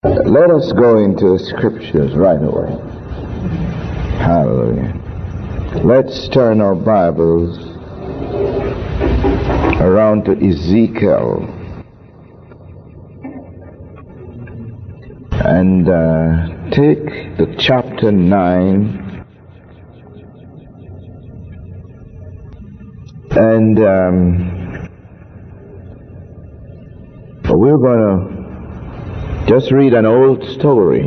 Let us go into the scriptures right away. Hallelujah. Let's turn our Bibles around to Ezekiel and take the chapter 9 and we're going to just read an old story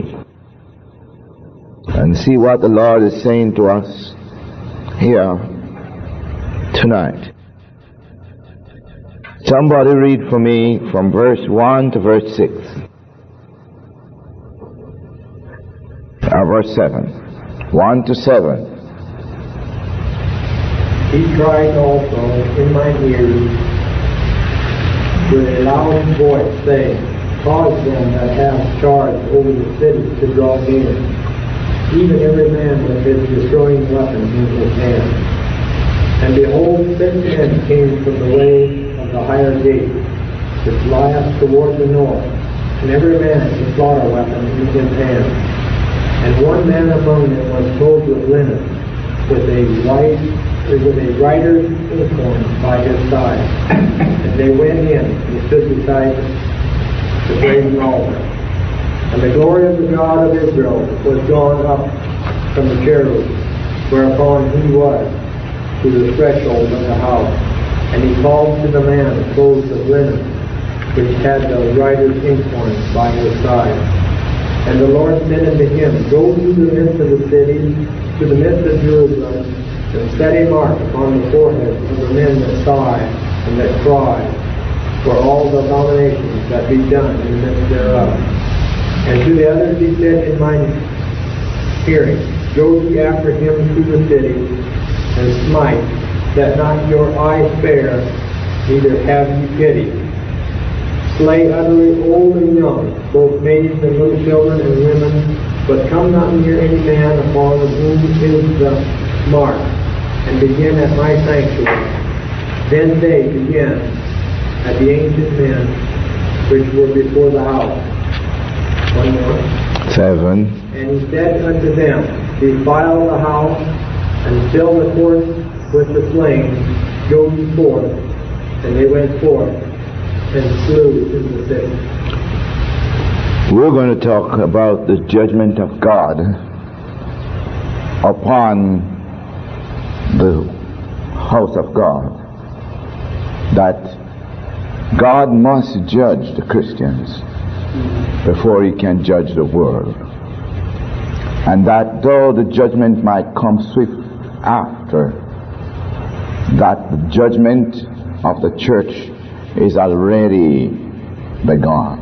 and see what the Lord is saying to us here tonight. Somebody read for me from verse 1 to verse 6. Verse 7. 1 to 7. He cried also in my ears with a loud voice, saying, Cause them that have charge over the city to draw near, even every man with his destroying weapon in his hand. And behold, 6 men came from the way of the higher gate, which lieth toward the north, and every man his slaughter weapon in his hand. And one man among them was clothed with linen, with a writer's inkhorn by his side. And they went in and stood beside the brazen altar. And the glory of the God of Israel was gone up from the cherub, whereupon he was, to the threshold of the house. And he called to the man clothed with linen, which had the writer's inkhorn by his side. And the Lord said unto him, Go to the midst of the city, to the midst of Jerusalem, and set a mark upon the foreheads of the men that sigh and that cry, for all the abominations that be done in the midst thereof. And to the others he said in my hearing, Go ye after him to the city, and smite, that not your eyes spare, neither have ye pity. Slay utterly old and young, both maidens and little children and women, but come not near any man upon whom is the mark, and begin at my sanctuary. Then they begin at the ancient men which were before the house. One more. 7. And he said unto them, Defile the house, and fill the courts with the slain. Go ye forth. And they went forth, and slew in the city. We're going to talk about the judgment of God upon the house of God. That God must judge the Christians before he can judge the world. And that though the judgment might come swift after, that the judgment of the church is already begun.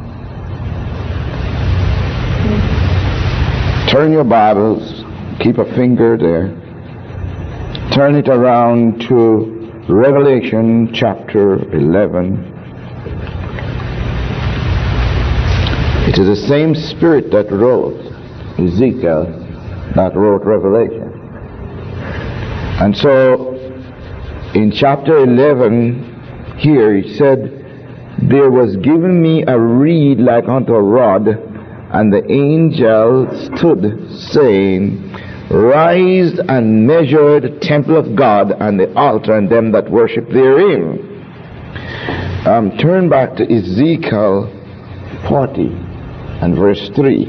Turn your Bibles, keep a finger there, turn it around to Revelation chapter 11. It is the same spirit that wrote Ezekiel that wrote Revelation. And so in chapter 11 here it said, There was given me a reed like unto a rod, and the angel stood, saying, Rise and measure the temple of God and the altar and them that worship therein. Turn back to Ezekiel 40 and verse 3.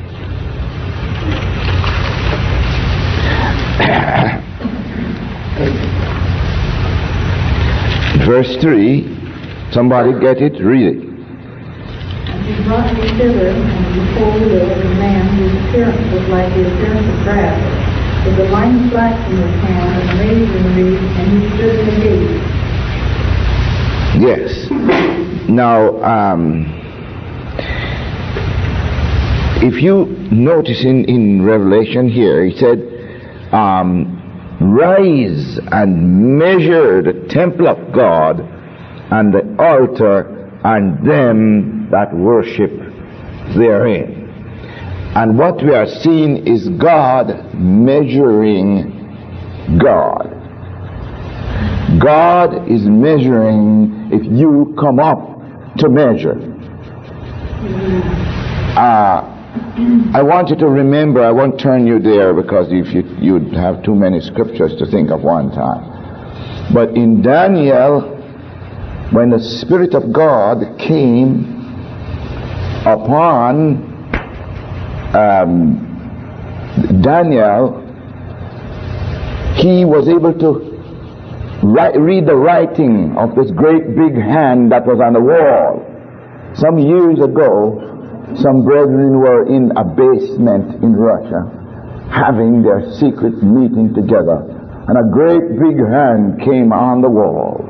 Verse 3, somebody get it? Read it. And he brought me thither, and behold, there was a man whose appearance was like the appearance of brass, with a line of flax in his hand, and a measuring reed, and he stood in the gate. Yes. Now, if you notice in Revelation here, he said, Rise and measure the temple of God and the altar and them that worship therein. And what we are seeing is God measuring God. God is measuring if you come up to measure. I want you to remember, I won't turn you there because if you'd have too many scriptures to think of one time. But in Daniel, when the Spirit of God came upon Daniel, he was able to read the writing of this great big hand that was on the wall. Some years ago, some brethren were in a basement in Russia having their secret meeting together, and a great big hand came on the wall.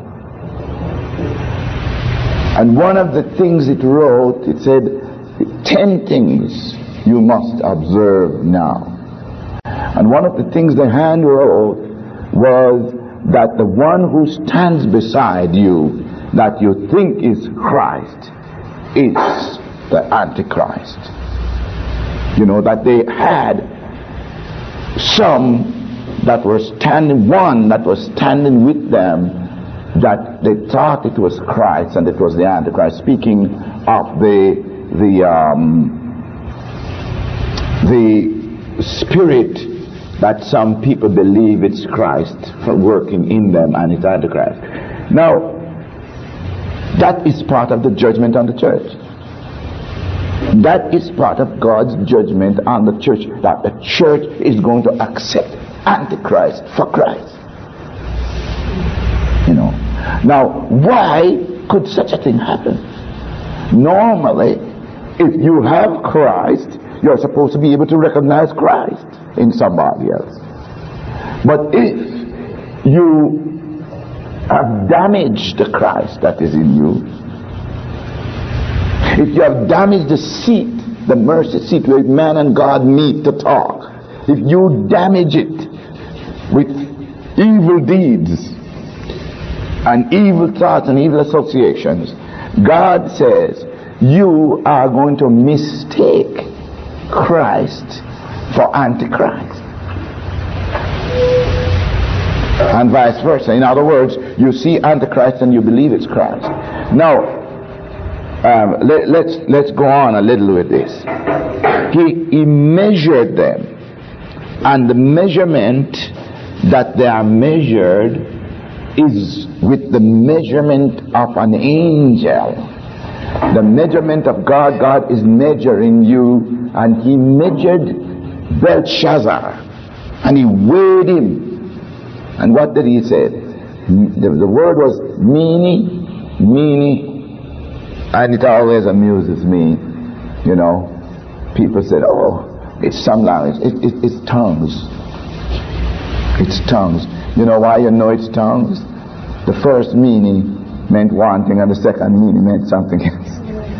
And one of the things it wrote, it said, 10 things you must observe now. And one of the things the hand wrote was that the one who stands beside you, that you think is Christ, is the Antichrist. You know, that they had some that were standing, one that was standing with them, that they thought it was Christ and it was the Antichrist, speaking of the spirit that some people believe it's Christ for working in them and it's Antichrist. Now, that is part of the judgment on the church. That is part of God's judgment on the church, that the church is going to accept Antichrist for Christ. You know. Now, why could such a thing happen? Normally, if you have Christ, you're supposed to be able to recognize Christ in somebody else. But if you have damaged the Christ that is in you, if you have damaged the seat, the mercy seat where man and God meet to talk, if you damage it with evil deeds and evil thoughts and evil associations, God says you are going to mistake Christ for Antichrist. And vice versa. In other words, you see Antichrist and you believe it's Christ. Now, let's go on a little with this. He measured them, and the measurement that they are measured is with the measurement of an angel. The measurement of God. God is measuring you, and he measured Belshazzar and he weighed him. And what did he say? The word was meanie. And it always amuses me, you know. People said, oh, it's some language. It's tongues. It's tongues. You know why you know it's tongues? The first meaning meant one thing and the second meaning meant something else.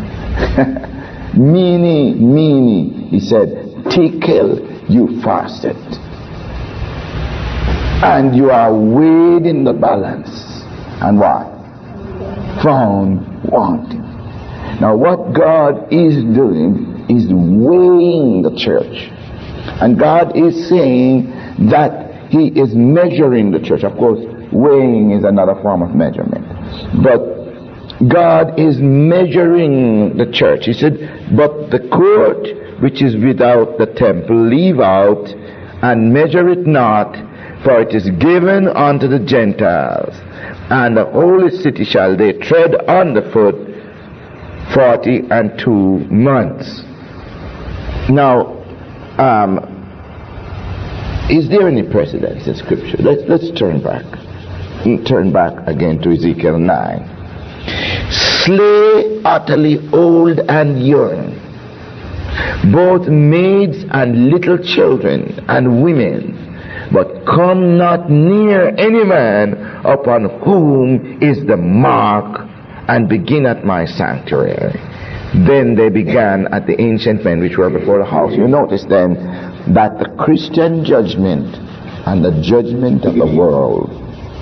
meanie. He said, tickle, you fasted. And you are weighed in the balance. And what? Found wanting. Now what God is doing is weighing the church. And God is saying that he is measuring the church. Of course, weighing is another form of measurement. But God is measuring the church. He said, but the court which is without the temple leave out, and measure it not, for it is given unto the Gentiles, and the holy city shall they tread underfoot 42 months. Now, is there any precedence in Scripture? Let's turn back. Turn back again to Ezekiel 9. Slay utterly old and young, both maids and little children and women, but come not near any man upon whom is the mark, and begin at my sanctuary. Then they began at the ancient men which were before the house. You notice then that the Christian judgment and the judgment of the world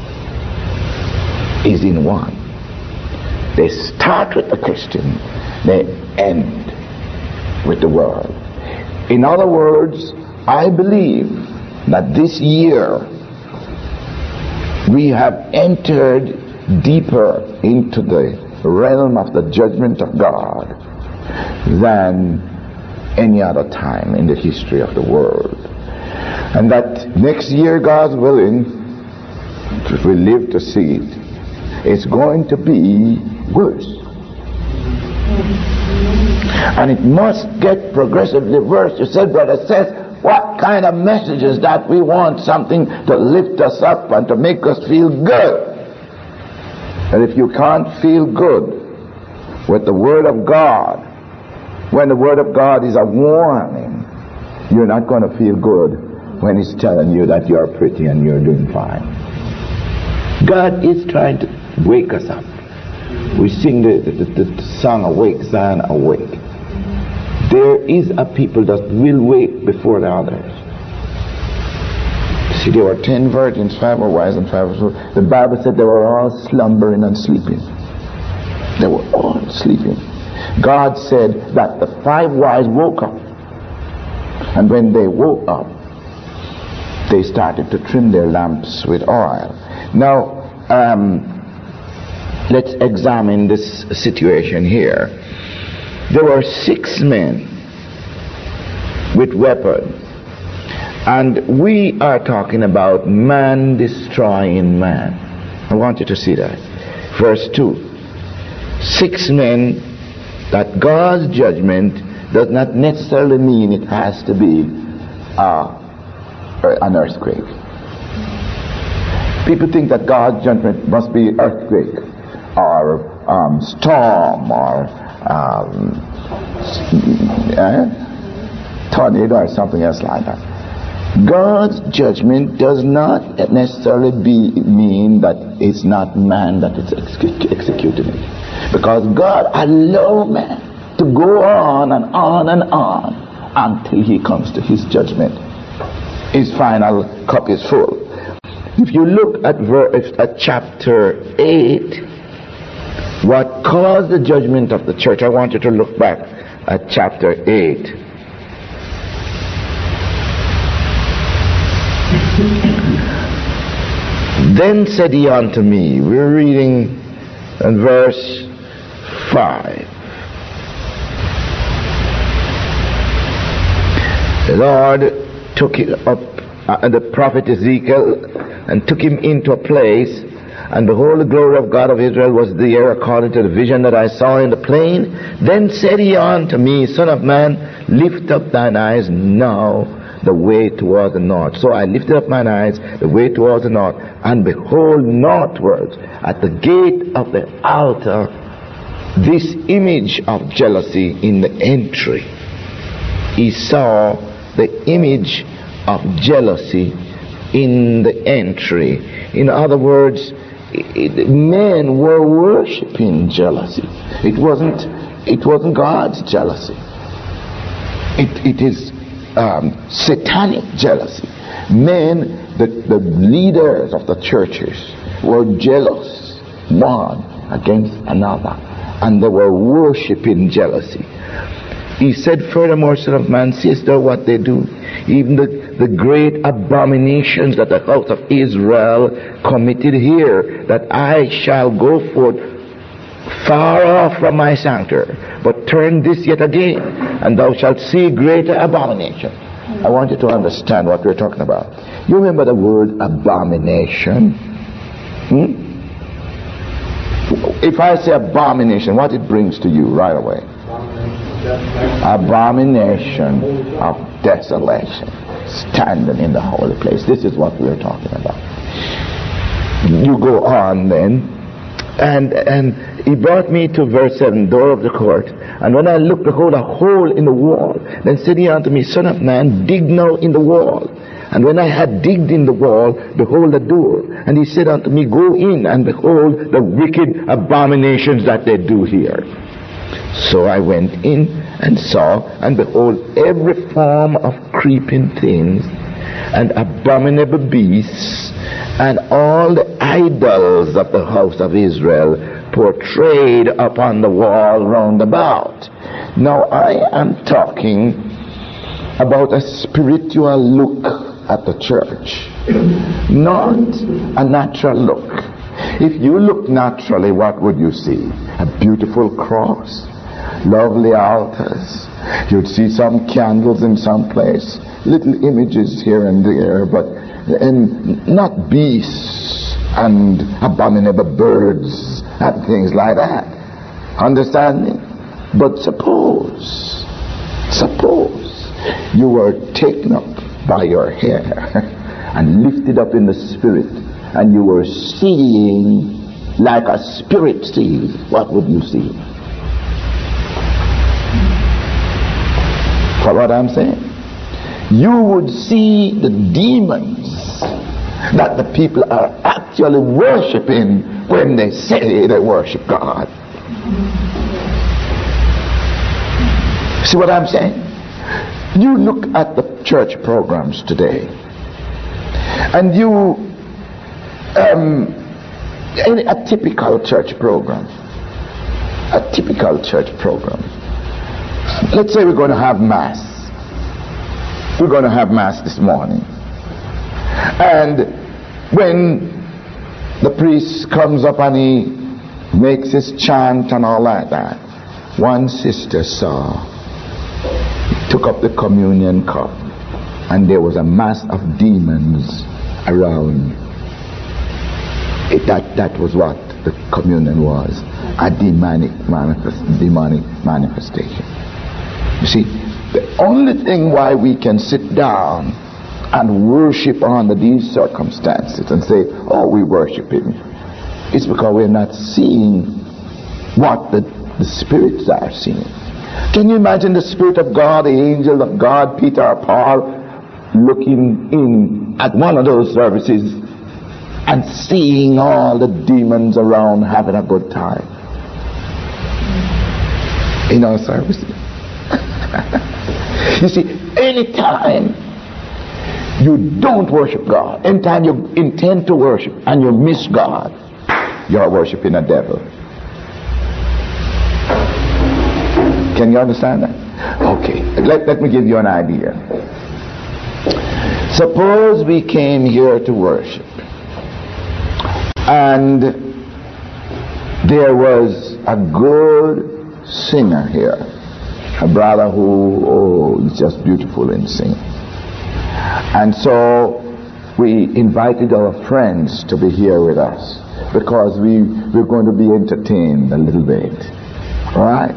is in one. They start with the Christian, they end with the world. In other words, I believe that this year we have entered deeper into the realm of the judgment of God than any other time in the history of the world. And that next year, God's willing, if we live to see it, it's going to be worse. And it must get progressively worse. You said, Brother Seth, what kind of message is that? We want something to lift us up and to make us feel good. And if you can't feel good with the Word of God, when the Word of God is a warning, you're not going to feel good when it's telling you that you're pretty and you're doing fine. God is trying to wake us up. We sing the song, Awake, Zion, Awake. There is a people that will wake before the others. See, there were 10 virgins, 5 were wise and 5 were fools. The Bible said they were all slumbering and sleeping. They were all sleeping. God said that the 5 wise woke up. And when they woke up, they started to trim their lamps with oil. Now, let's examine this situation here. There were 6 men with weapons. And we are talking about man destroying man. I want you to see that. Verse 2. 6 men, that God's judgment does not necessarily mean it has to be an earthquake. People think that God's judgment must be earthquake or storm or tornado or something else like that. God's judgment does not necessarily mean that it's not man that is executing it. Because God allows man to go on and on and on until he comes to his judgment. His final cup is full. If you look at chapter 8, what caused the judgment of the church, I want you to look back at chapter 8. Then said he unto me, we're reading in verse 5. The Lord took it up, the prophet Ezekiel, and took him into a place, and behold, the glory of God of Israel was there according to the vision that I saw in the plain. Then said he unto me, Son of man, lift up thine eyes now the way towards the north. So I lifted up mine eyes the way towards the north, and behold, northwards at the gate of the altar this image of jealousy in the entry. He saw the image of jealousy in the entry. In other words, men were worshiping jealousy. It wasn't God's jealousy. It is satanic jealousy. Men, the leaders of the churches, were jealous one against another, and they were worshiping jealousy. He said, furthermore, Son of man, seest thou what they do? Even the great abominations that the house of Israel committed here, that I shall go forth far off from my sanctuary, but turn this yet again, and thou shalt see greater abomination. I want you to understand what we're talking about. You remember the word abomination? If I say abomination, what it brings to you right away? Abomination of desolation, standing in the holy place. This is what we're talking about. You go on then, and he brought me to verse 7, door of the court. And when I looked, behold, a hole in the wall. Then said he unto me, Son of man, dig now in the wall. And when I had digged in the wall, behold, a door. And he said unto me, go in, and behold, the wicked abominations that they do here. So I went in and saw, and behold, every form of creeping things, and abominable beasts, and all the idols of the house of Israel portrayed upon the wall round about. Now I am talking about a spiritual look at the church, not a natural look. If you look naturally, what would you see? A beautiful cross, lovely altars, You'd see some candles in some place, little images here and there, and not beasts and abominable birds and things like that. Understand me? But suppose you were taken up by your hair and lifted up in the spirit, and you were seeing like a spirit sees. What would you see? For what I'm saying? You would see the demons that the people are actually worshiping when they say they worship God. See what I'm saying? You look at the church programs today, and a typical church program. Let's say we're going to have Mass. We're going to have Mass this morning. And when the priest comes up and he makes his chant and all like that, one sister saw, he took up the communion cup, and there was a mass of demons around. That was what the communion was, a demonic manifestation. You see, the only thing why we can sit down and worship under these circumstances and say, oh, we worship him, is because we're not seeing what the spirits are seeing. Can you imagine the Spirit of God, the angel of God, Peter or Paul, looking in at one of those services and seeing all the demons around having a good time in our services? You see, anytime you don't worship God, anytime you intend to worship and you miss God, you're worshiping a devil. Can you understand that? Okay, let me give you an idea. Suppose we came here to worship, and there was a good singer here, a brother who is just beautiful in singing. And so we invited our friends to be here with us because we're going to be entertained a little bit. All right?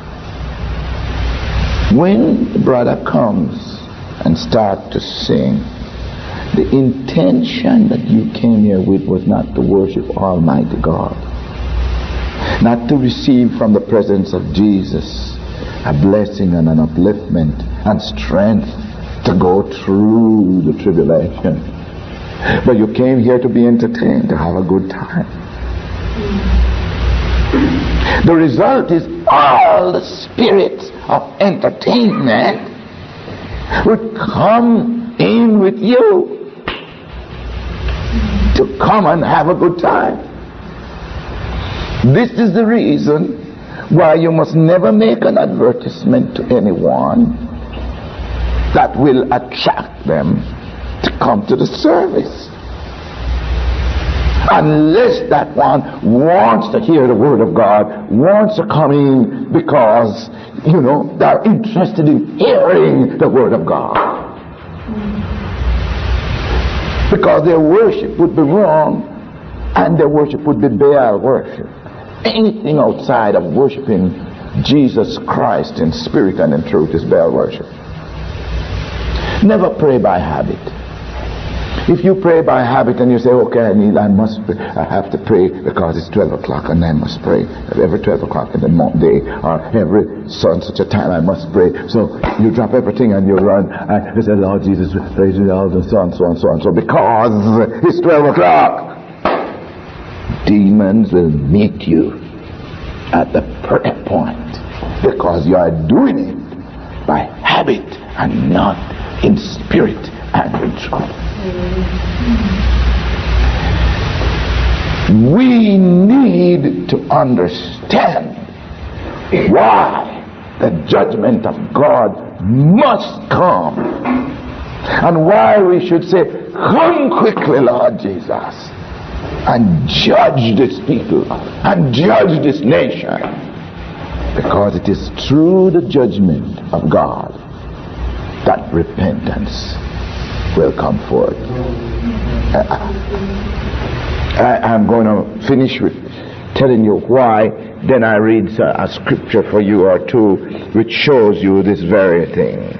When the brother comes and starts to sing, the intention that you came here with was not to worship Almighty God, not to receive from the presence of Jesus a blessing and an upliftment and strength to go through the tribulation, but you came here to be entertained, to have a good time. The result is all the spirits of entertainment would come in with you to come and have a good time. This is the reason why you must never make an advertisement to anyone that will attract them to come to the service, unless that one wants to hear the word of God, wants to come in because, they're interested in hearing the word of God. Because their worship would be wrong, and their worship would be Baal worship. Anything outside of worshiping Jesus Christ in spirit and in truth is Baal worship. Never pray by habit. If you pray by habit and you say, okay, I have to pray because it's 12 o'clock and I must pray every 12 o'clock in the day, or every such a time I must pray. So you drop everything and you run and you say, Lord Jesus, praise you, all the so and so and so and so, because it's 12 o'clock. Demons will meet you at the prayer point because you are doing it by habit and not in spirit and in truth. We need to understand why the judgment of God must come, and why we should say, come quickly, Lord Jesus, and judge this people and judge this nation. Because it is through the judgment of God that repentance will come forth. I'm going to finish with telling you why. Then I read a scripture for you or two which shows you this very thing.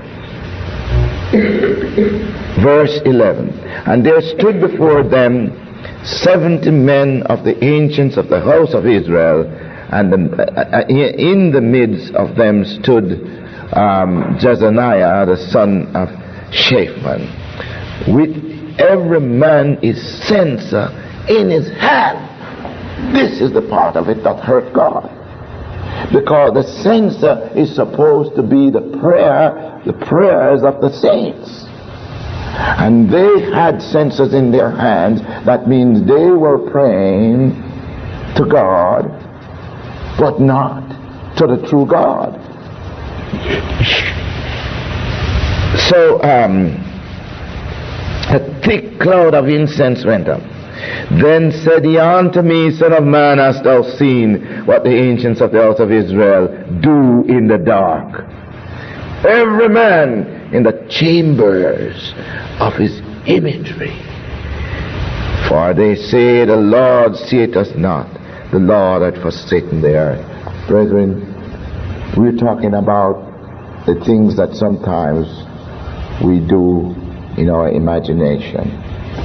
Verse 11. And there stood before them 70 men of the ancients of the house of Israel, and in the midst of them stood Jezaniah the son of Shaphan, with every man his censer in his hand. This is the part of it that hurt God, because the censer is supposed to be the prayers of the saints, and they had censers in their hands. That means they were praying to God, but not to the true God. So a thick cloud of incense went up. Then said he unto me, Son of man, hast thou seen what the ancients of the house of Israel do in the dark? Every man in the chambers of his imagery. For they say, the Lord seeth us not, the Lord hath forsaken the earth. Brethren, we're talking about the things that sometimes we do in our imagination.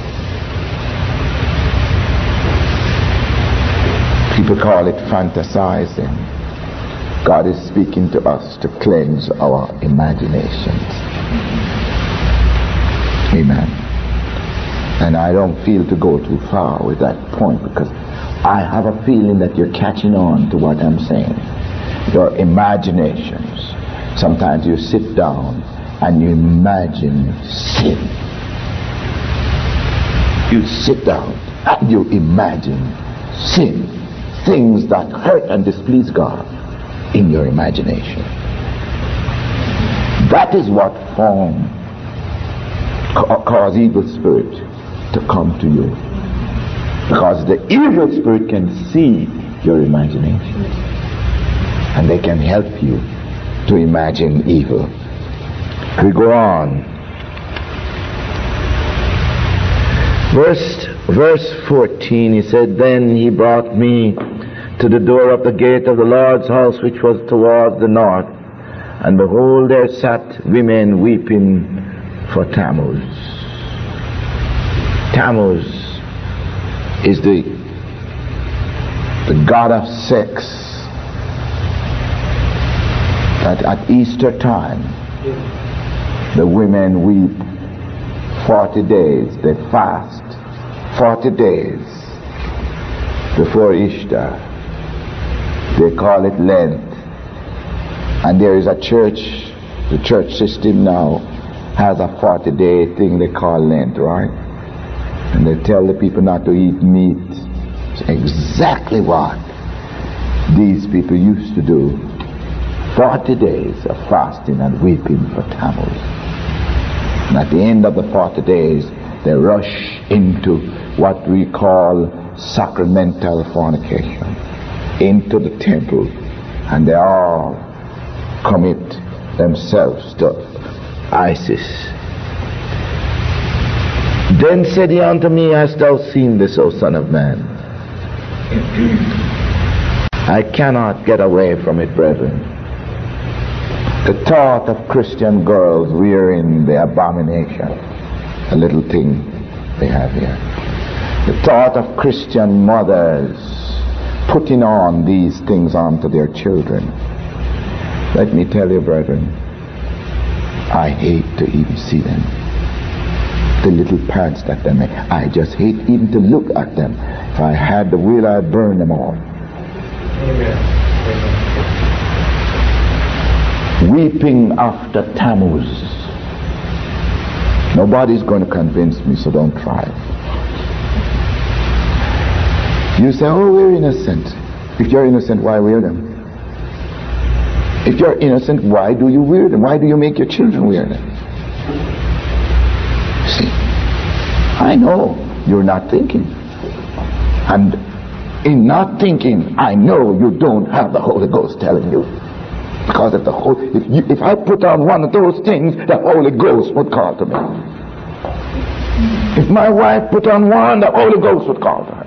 People call it fantasizing. God is speaking to us to cleanse our imaginations. Amen. And I don't feel to go too far with that point, because I have a feeling that you're catching on to what I'm saying. Your imaginations. Sometimes you sit down and you imagine sin. You sit down and you imagine sin. Things that hurt and displease God in your imagination. That is what cause evil spirit to come to you. Because the evil spirit can see your imagination, and they can help you to imagine evil. We go on. Verse 14, he said, Then he brought me to the door of the gate of the Lord's house, which was towards the north. And behold, there sat women weeping for Tammuz. Tammuz is the god of sex. At Easter time, the women weep 40 days. They fast 40 days before Ishtar. They call it Lent. And there is a church, the church system now has a 40-day thing they call Lent, right? And they tell the people not to eat meat. It's exactly what these people used to do. 40 days of fasting and weeping for Tammuz. And at the end of the 40 days, they rush into what we call sacramental fornication, into the temple, and they all commit themselves to Isis. Then said he unto me, Hast thou seen this, O Son of Man? I cannot get away from it, brethren. The thought of Christian girls wearing the abomination, a little thing they have here. The thought of Christian mothers putting on these things onto their children. Let me tell you, brethren, I hate to even see them. The little pants that they make. I just hate even to look at them. If I had the will, I'd burn them all. Amen. Weeping after Tammuz. Nobody's going to convince me, so don't try. You say, oh, we're innocent. If you're innocent, why wear them? If you're innocent, why do you wear them? Why do you make your children wear them? See, I know you're not thinking. And in not thinking, I know you don't have the Holy Ghost telling you. Because if I put on one of those things, the Holy Ghost would call to me. If my wife put on one, the Holy Ghost would call to her.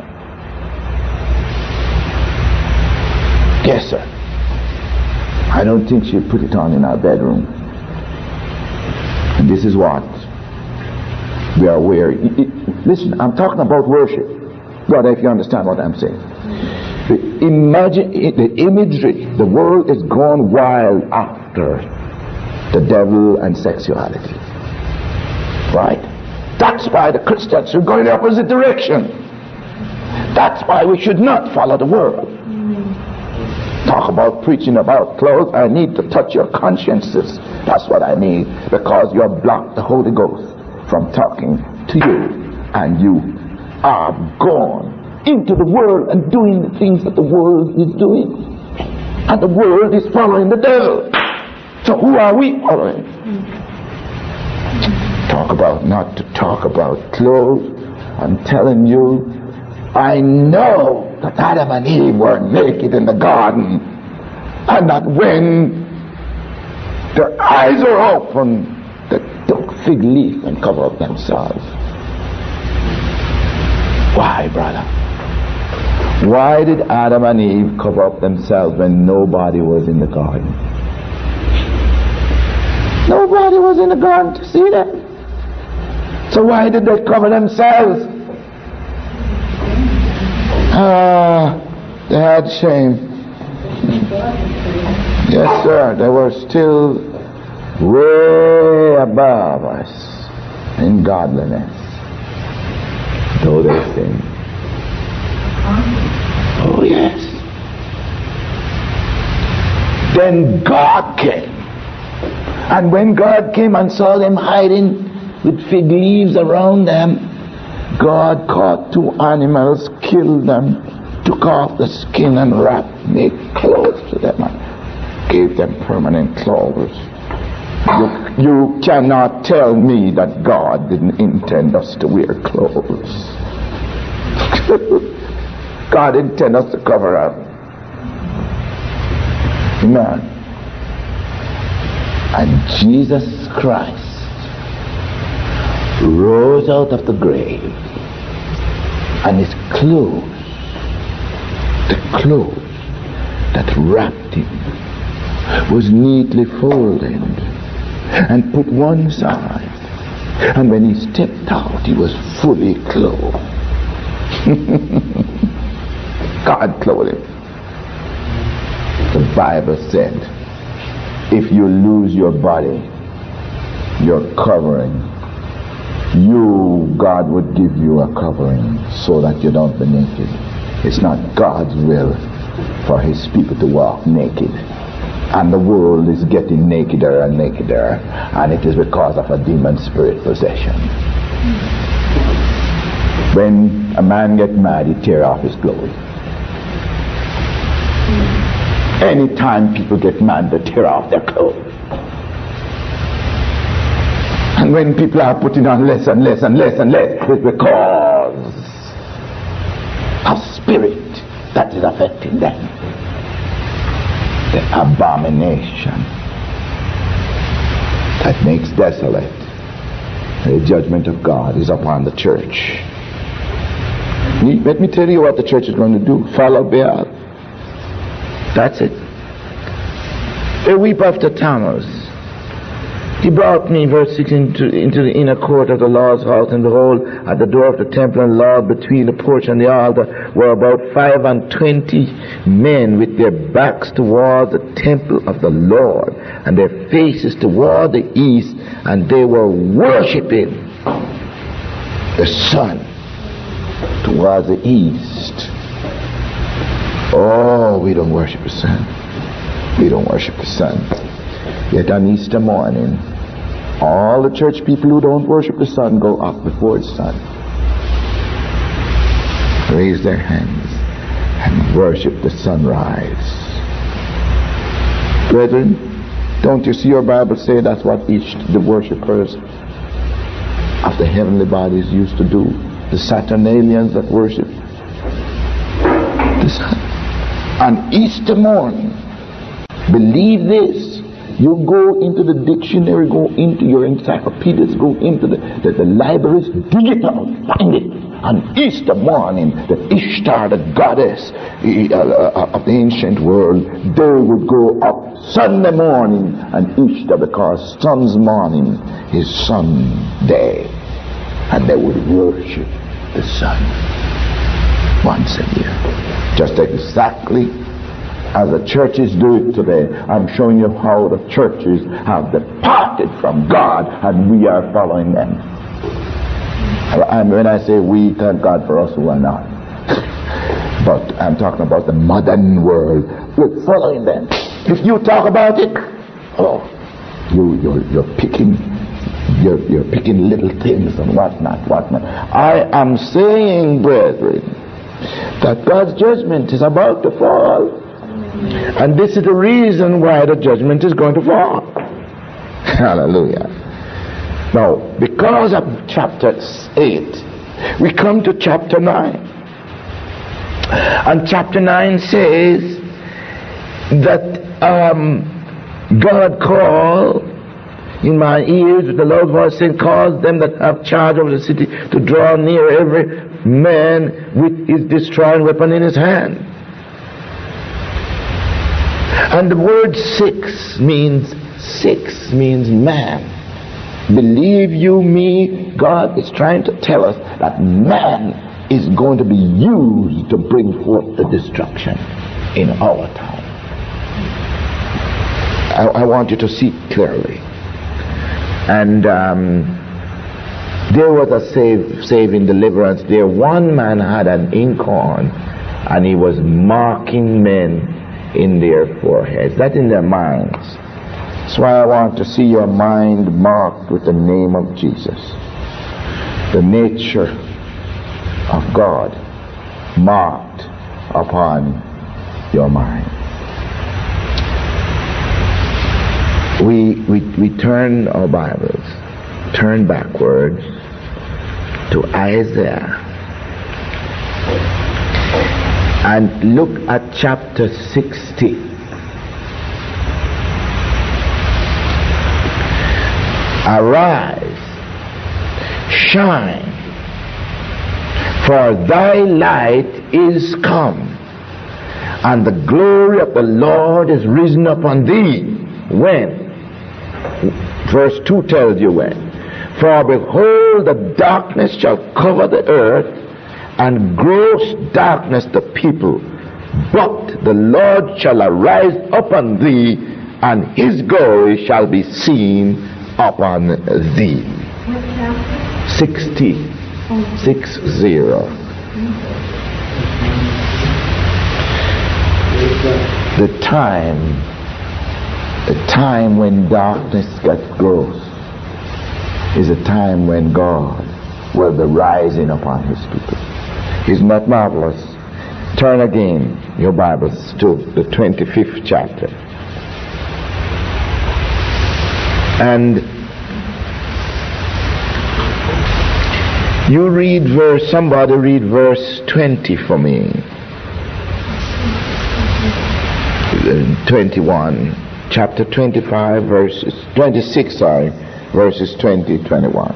Yes, sir. I don't think she'd put it on in our bedroom. And this is what we are weary. Listen, I'm talking about worship. God, if you understand what I'm saying. Imagine the imagery. The world is gone wild after the devil and sexuality. Right? That's why the Christians should go in the opposite direction. That's why we should not follow the world. Talk about preaching about clothes. I need to touch your consciences. That's what I need, because you have blocked the Holy Ghost from talking to you, and you are gone into the world and doing the things that the world is doing, and the world is following the devil. So who are we following? Talk about not to talk about clothes. I'm telling you, I know that Adam and Eve were naked in the garden, and that when their eyes are open, they took fig leaf and cover up themselves. Why, brother? Why did Adam and Eve cover up themselves when nobody was in the garden? Nobody was in the garden to see them. So why did they cover themselves? They had shame. Yes, sir. They were still way above us in godliness, though they sinned. Oh, yes. Then God came. And when God came and saw them hiding with fig leaves around them, God caught two animals, killed them, took off the skin and made clothes to them and gave them permanent clothes. You cannot tell me that God didn't intend us to wear clothes. God intended us to cover up. Amen. And Jesus Christ rose out of the grave, and his clothes, the clothes that wrapped him, was neatly folded and put one side, and when he stepped out, he was fully clothed. God clothed him. The Bible said, if you lose your body, your covering, God would give you a covering so that you don't be naked. It's not God's will for his people to walk naked. And the world is getting nakeder and nakeder, and it is because of a demon spirit possession. When a man gets mad, he tears off his clothes. Anytime people get mad, they tear off their clothes. And when people are putting on less and less and less and less, it's because of spirit that is affecting them. The abomination that makes desolate. The judgment of God is upon the church. Let me tell you what the church is going to do. Follow Baal. That's it. They weep after Tammuz. He brought me, verse 6, into the inner court of the Lord's house, and behold, at the door of the temple and Lord, between the porch and the altar, were about 25 men with their backs toward the temple of the Lord, and their faces toward the east, and they were worshipping the sun toward the east. Oh, we don't worship the sun. We don't worship the sun. Yet on Easter morning, all the church people who don't worship the sun go up before the sun, raise their hands, and worship the sunrise. Brethren, don't you see your Bible say that's what the worshippers of the heavenly bodies used to do? The Saturnalians that worship the sun. On Easter morning, Believe this. You go into the dictionary, go into your encyclopedias, go into the libraries, dig it out, find it. On Easter morning, the Ishtar, the goddess of the ancient world, they would go up Sunday morning, and Ishtar, because sun's morning is Sunday, and they would worship the sun once a year. Just exactly as the churches do it today. I'm showing you how the churches have departed from God, and we are following them. And when I say we, thank God for us who are not. But I'm talking about the modern world. We're following them. If you talk about it, you're picking little things and whatnot. I am saying, brethren, that God's judgment is about to fall. And this is the reason why the judgment is going to fall. Hallelujah. Now, because of chapter 8, we come to chapter 9. And chapter 9 says that God called in my ears with a loud voice, saying, cause them that have charge over the city to draw near, every man with his destroying weapon in his hand. And the word six means man. Believe you me, God is trying to tell us that man is going to be used to bring forth the destruction in our time. I want you to see clearly. And there was a saving deliverance there. One man had an inkhorn, and he was marking men in their foreheads, not in their minds. That's why I want to see your mind marked with the name of Jesus. The nature of God marked upon your mind. We turn our Bibles, turn backwards to Isaiah, and look at chapter 60. Arise, shine, for thy light is come, and the glory of the Lord is risen upon thee. When? Verse 2 tells you when. For behold, the darkness shall cover the earth, and gross darkness the people. But the Lord shall arise upon thee, and his glory shall be seen upon thee. What chapter? 60. 60. The time when darkness gets gross is a time when God will be rising upon his people. Is not marvelous? Turn again your Bibles to the 25th chapter. And you read somebody read verse 20 for me. 21. Chapter 25, verses 26, verses 20, 21.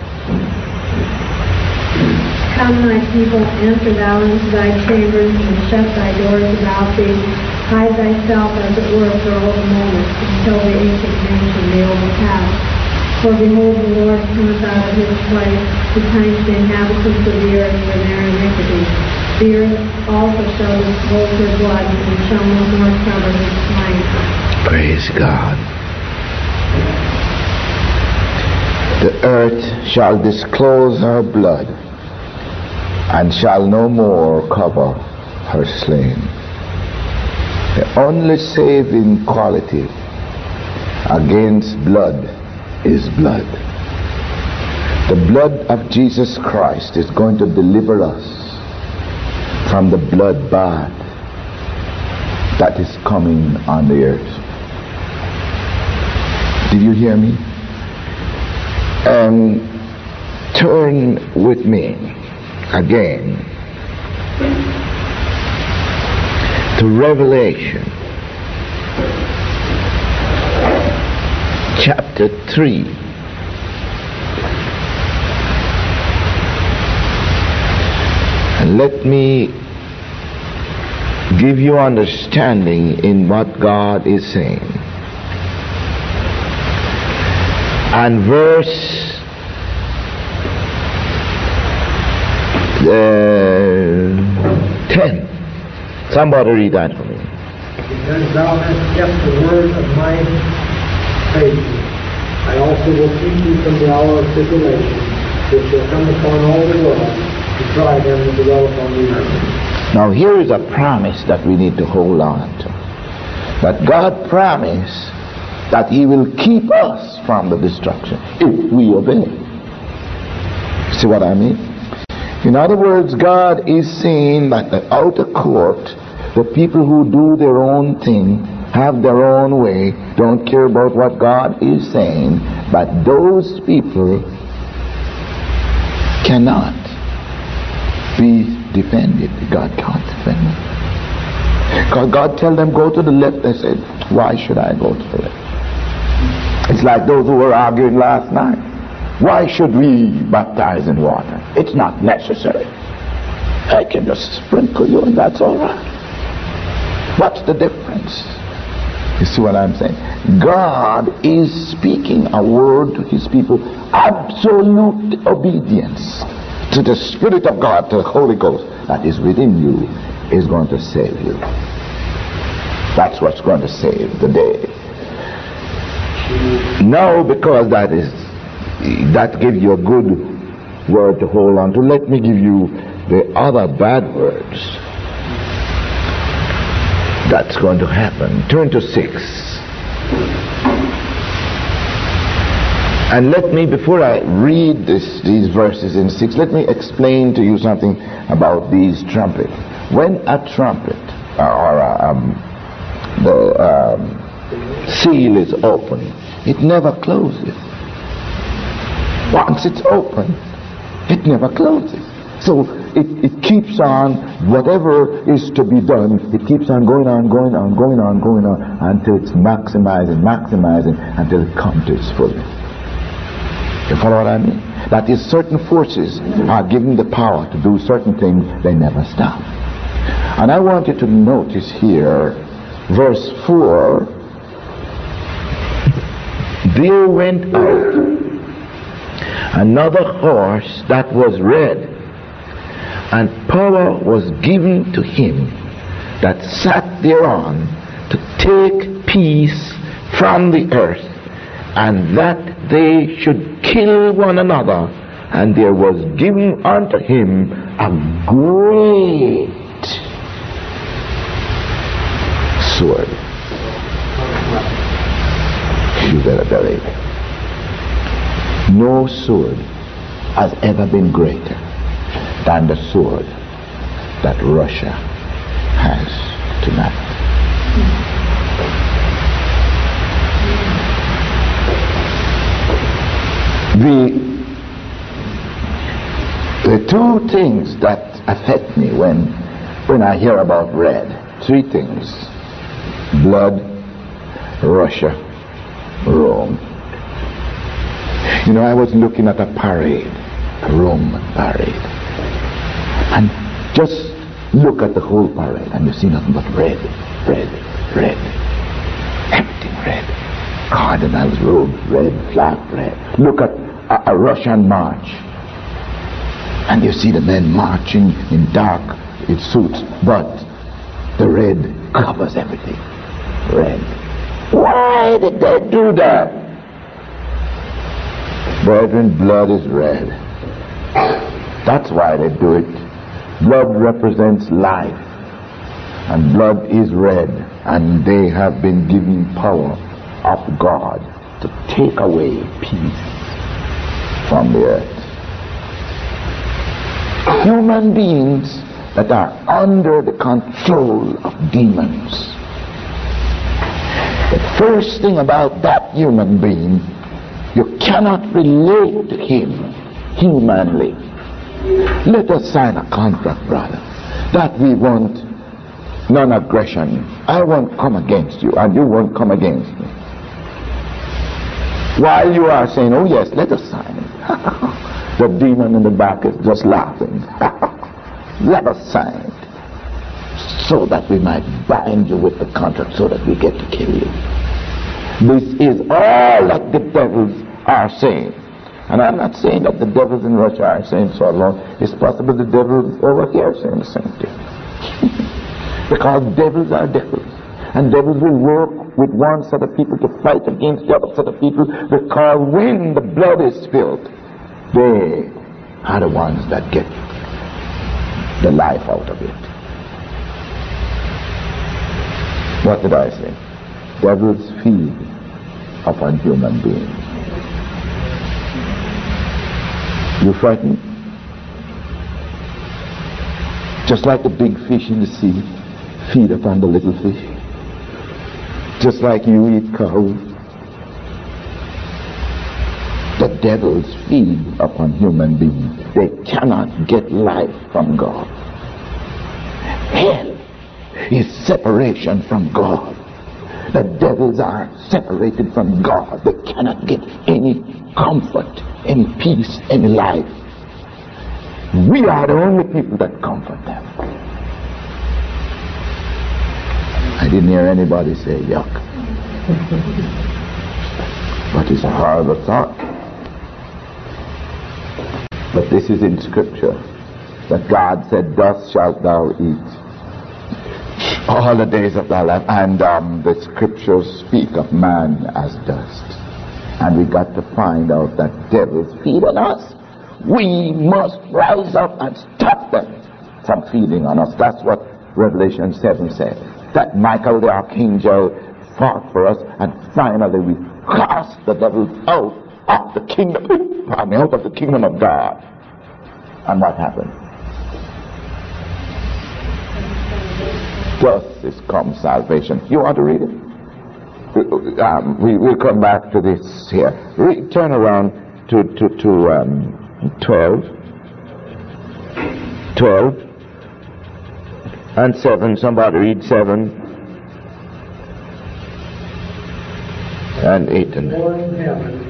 Come, my people, enter thou into thy chambers, and shut thy doors about thee. Hide thyself, as it were, for a little moment, until the ancient nation may overpass. For behold, the Lord cometh out of his place to punish the inhabitants of the earth for their iniquity. The earth also shall disclose her blood, and shall no more cover his slain. Praise God. The earth shall disclose her blood, and shall no more cover her slain. The only saving quality against blood is blood. The blood of Jesus Christ is going to deliver us from the bloodbath that is coming on the earth. Did you hear me? Turn with me again to Revelation chapter 3. And let me give you understanding in what God is saying. And verse 10. Somebody read that for me. Because thou hast kept the word of my faith, I also will keep thee from the hour of tribulation, which shall come upon all the world, to try them that dwell upon the earth. Now here is a promise that we need to hold on to. That God promised that He will keep us from the destruction if we obey. See what I mean? In other words, God is saying that the outer court, the people who do their own thing, have their own way, don't care about what God is saying, but those people cannot be defended. God can't defend them. God tell them go to the left. They said, why should I go to the left? It's like those who were arguing last night. Why should we baptize in water? It's not necessary. I can just sprinkle you and that's all right. What's the difference? You see what I'm saying? God is speaking a word to His people. Absolute obedience to the Spirit of God, to the Holy Ghost that is within you, is going to save you. That's what's going to save the day. Now, because that gives you a good word to hold on to, let me give you the other bad words that's going to happen. Turn to 6. And let me, before I read these verses in 6, let me explain to you something about these trumpets. When a trumpet the seal is open, it never closes. Once it's open, it never closes. So it keeps on, whatever is to be done, it keeps on going on until it's maximizing until it comes to its fullness. You follow what I mean? That is, certain forces are given the power to do certain things, they never stop. And I want you to notice here, verse 4, there went out another horse that was red, and power was given to him that sat thereon to take peace from the earth, and that they should kill one another, and there was given unto him a great sword. You better believe it. No sword has ever been greater than the sword that Russia has tonight. The two things that affect me when I hear about red, 3 things: blood, Russia, Rome. You know, I was looking at a parade, a Roman parade, and just look at the whole parade and you see nothing but red, everything red. Cardinals' robes red, flag red. Look at a Russian march and you see the men marching in dark suits, but the red covers everything. Red. Why did they do that? Brethren, blood is red. That's why they do it. Blood represents life, and blood is red, and they have been given power of God to take away peace from the earth. Human beings that are under the control of demons. The first thing about that human being, you cannot relate to him humanly. Let us sign a contract, brother, that we want non-aggression. I won't come against you, and you won't come against me. While you are saying, oh yes, let us sign. The demon in the back is just laughing. Let us sign. So that we might bind you with the contract so that we get to kill you. This is all that the devils are saying. And I'm not saying that the devils in Russia are saying so alone. It's possible the devils over here are saying the same thing. Because devils are devils. And devils will work with one set of people to fight against the other set of people, because when the blood is spilled, they are the ones that get the life out of it. What did I say? Devils feed upon human beings. You frightened? Just like the big fish in the sea feed upon the little fish. Just like you eat cows. The devils feed upon human beings. They cannot get life from God. Hell is separation from God. The devils are separated from God. They cannot get any comfort, any peace, any life. We are the only people that comfort them. I didn't hear anybody say yuck. But it's a horrible thought. But this is in Scripture, that God said, thus shalt thou eat all the days of thy life. And the Scriptures speak of man as dust. And we got to find out that devils feed on us. We must rise up and stop them from feeding on us. That's what Revelation 7 said. That Michael the archangel fought for us, and finally we cast the devils out of the kingdom, out of the kingdom of God. And what happened? Thus is come salvation. You want to read it? We'll come back to this here. Turn around to 12 and 7. Somebody read 7 and 8 and 9. War in heaven,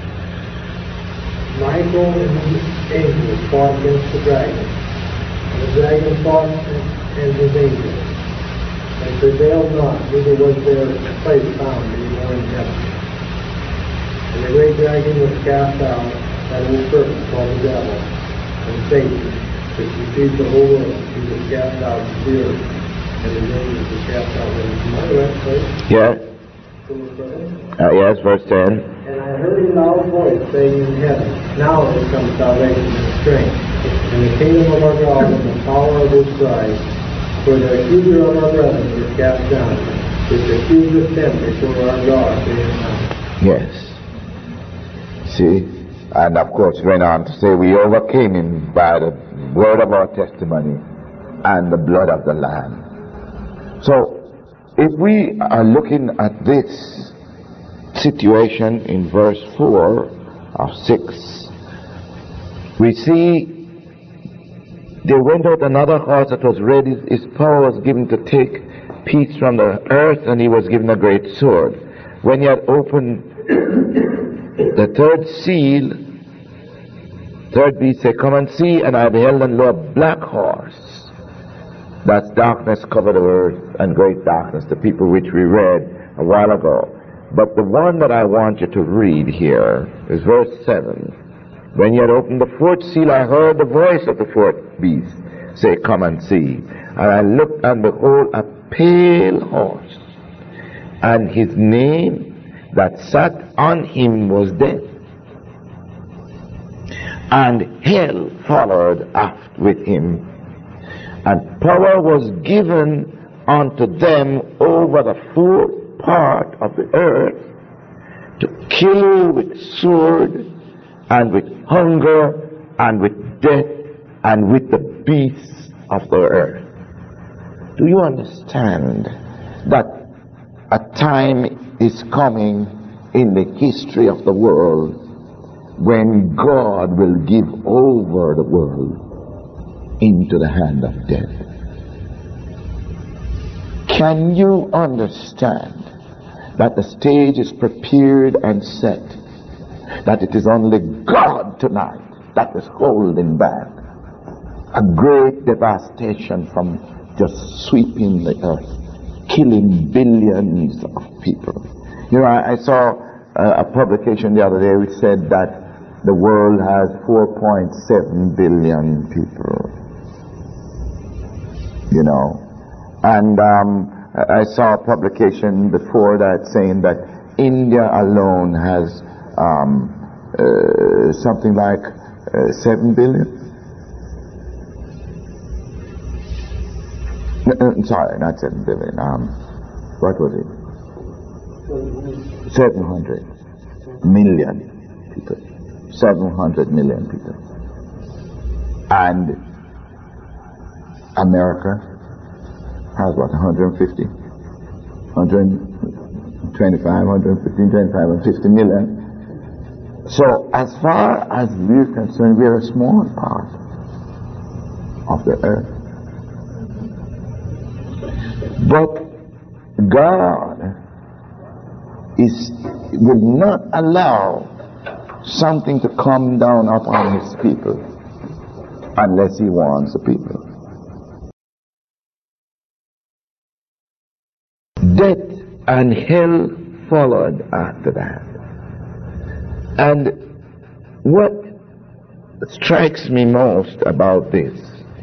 Michael and his angels fought against the dragon. And the dragon fought and his angels, and prevailed not, neither was there a place found any more in heaven. And the great dragon was cast out, that old serpent called the devil, and Satan, which deceived the whole world. He was cast out into the earth, and his angels were cast out into the earth. Yes. Yes, verse 10. And I heard a loud voice saying in heaven, now is come salvation and strength, and the kingdom of our God and the power of his Christ. For the accuser of our brethren is cast down, which accuseth them before our God day and night. Yes. See? And of course went on to say, we overcame him by the word of our testimony and the blood of the Lamb. So, if we are looking at this situation in verse 4 of 6, we see there went out another horse that was red. His power was given to take peace from the earth, and he was given a great sword. When he had opened the third seal, third beast said, come and see. And I beheld, and lo, a black horse. That's darkness covered the earth, and great darkness, the people which we read a while ago. But the one that I want you to read here is verse 7. When he had opened the fourth seal, I heard the voice of the fourth beast say, come and see. And I looked, and behold, a pale horse, and his name that sat on him was Death. And hell followed after with him. And power was given unto them over the fourth part of the earth, to kill with sword, and with hunger, and with death, and with the beasts of the earth. Do you understand that a time is coming in the history of the world when God will give over the world into the hand of death? Can you understand that the stage is prepared and set that it is only God tonight that is holding back a great devastation from just sweeping the earth, killing billions of people. You know, I saw a publication the other day which said that the world has 4.7 billion people. You know, and I saw a publication before that saying that India alone has something like 7 billion. Sorry, not 7 billion. What was it? 700 million people. 700 million people. And America has what, 150? 125, 115, 25, and 50 million. So as far as we're concerned, we're a small part of the earth. But God will not allow something to come down upon his people unless he warns the people. Death and hell followed after that. And what strikes me most about this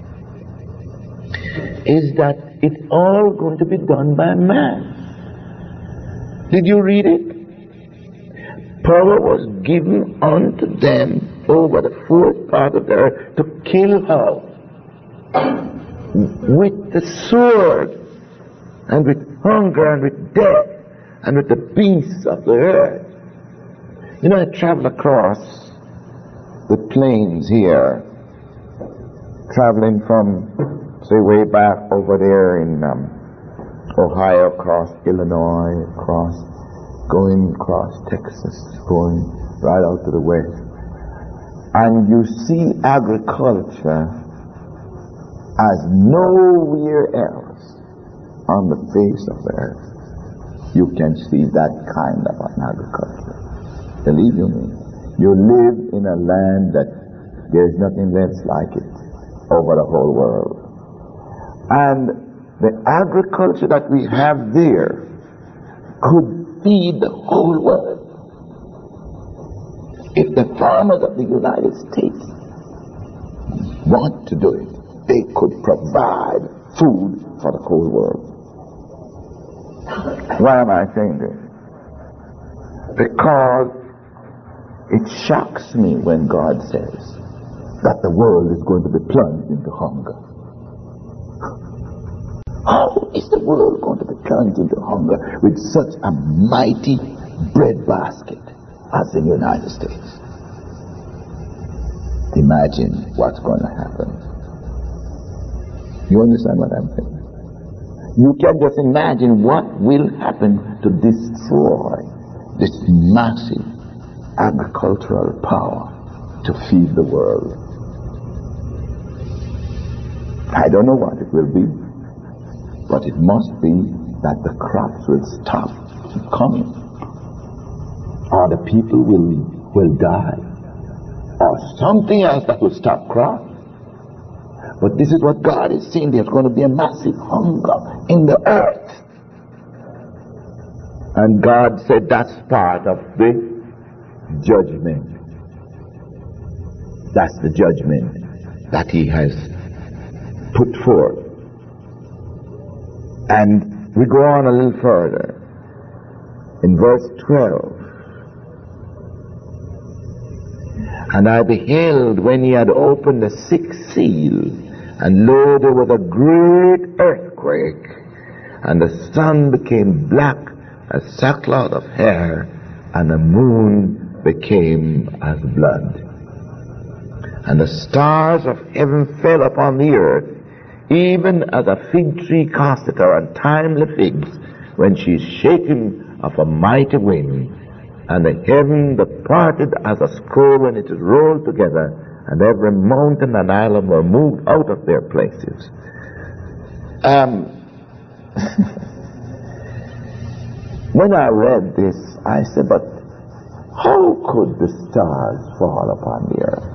is that it's all going to be done by man. Did you read it? Power was given unto them over the fourth part of the earth to kill her with the sword and with hunger and with death and with the beasts of the earth. You know, I travel across the plains here, traveling from, say, way back over there in Ohio, across Illinois, going across Texas, going right out to the west. And you see agriculture as nowhere else on the face of the earth. You can see that kind of an agriculture. Believe you me, you live in a land that there is nothing else like it over the whole world. And the agriculture that we have there could feed the whole world. If the farmers of the United States want to do it, they could provide food for the whole world. Why am I saying this? Because it shocks me when God says that the world is going to be plunged into hunger. How is the world going to be plunged into hunger with such a mighty bread basket as the United States? Imagine what's going to happen. You understand what I'm saying? You can just imagine what will happen to destroy this massive agricultural power to feed the world. I don't know what it will be, but it must be that the crops will stop coming, or the people will die, or something else that will stop crops. But this is what God is saying. There's going to be a massive hunger in the earth. And God said that's part of the judgment. That's the judgment that he has put forth. And we go on a little further. In verse 12. And I beheld when he had opened the sixth seal, and lo, there was a great earthquake, and the sun became black as sackcloth of hair, and the moon became as blood. And the stars of heaven fell upon the earth, even as a fig tree casteth her untimely figs, when she is shaken of a mighty wind. And the heaven departed as a scroll when it is rolled together, and every mountain and island were moved out of their places. When I read this, I said, but how could the stars fall upon the earth?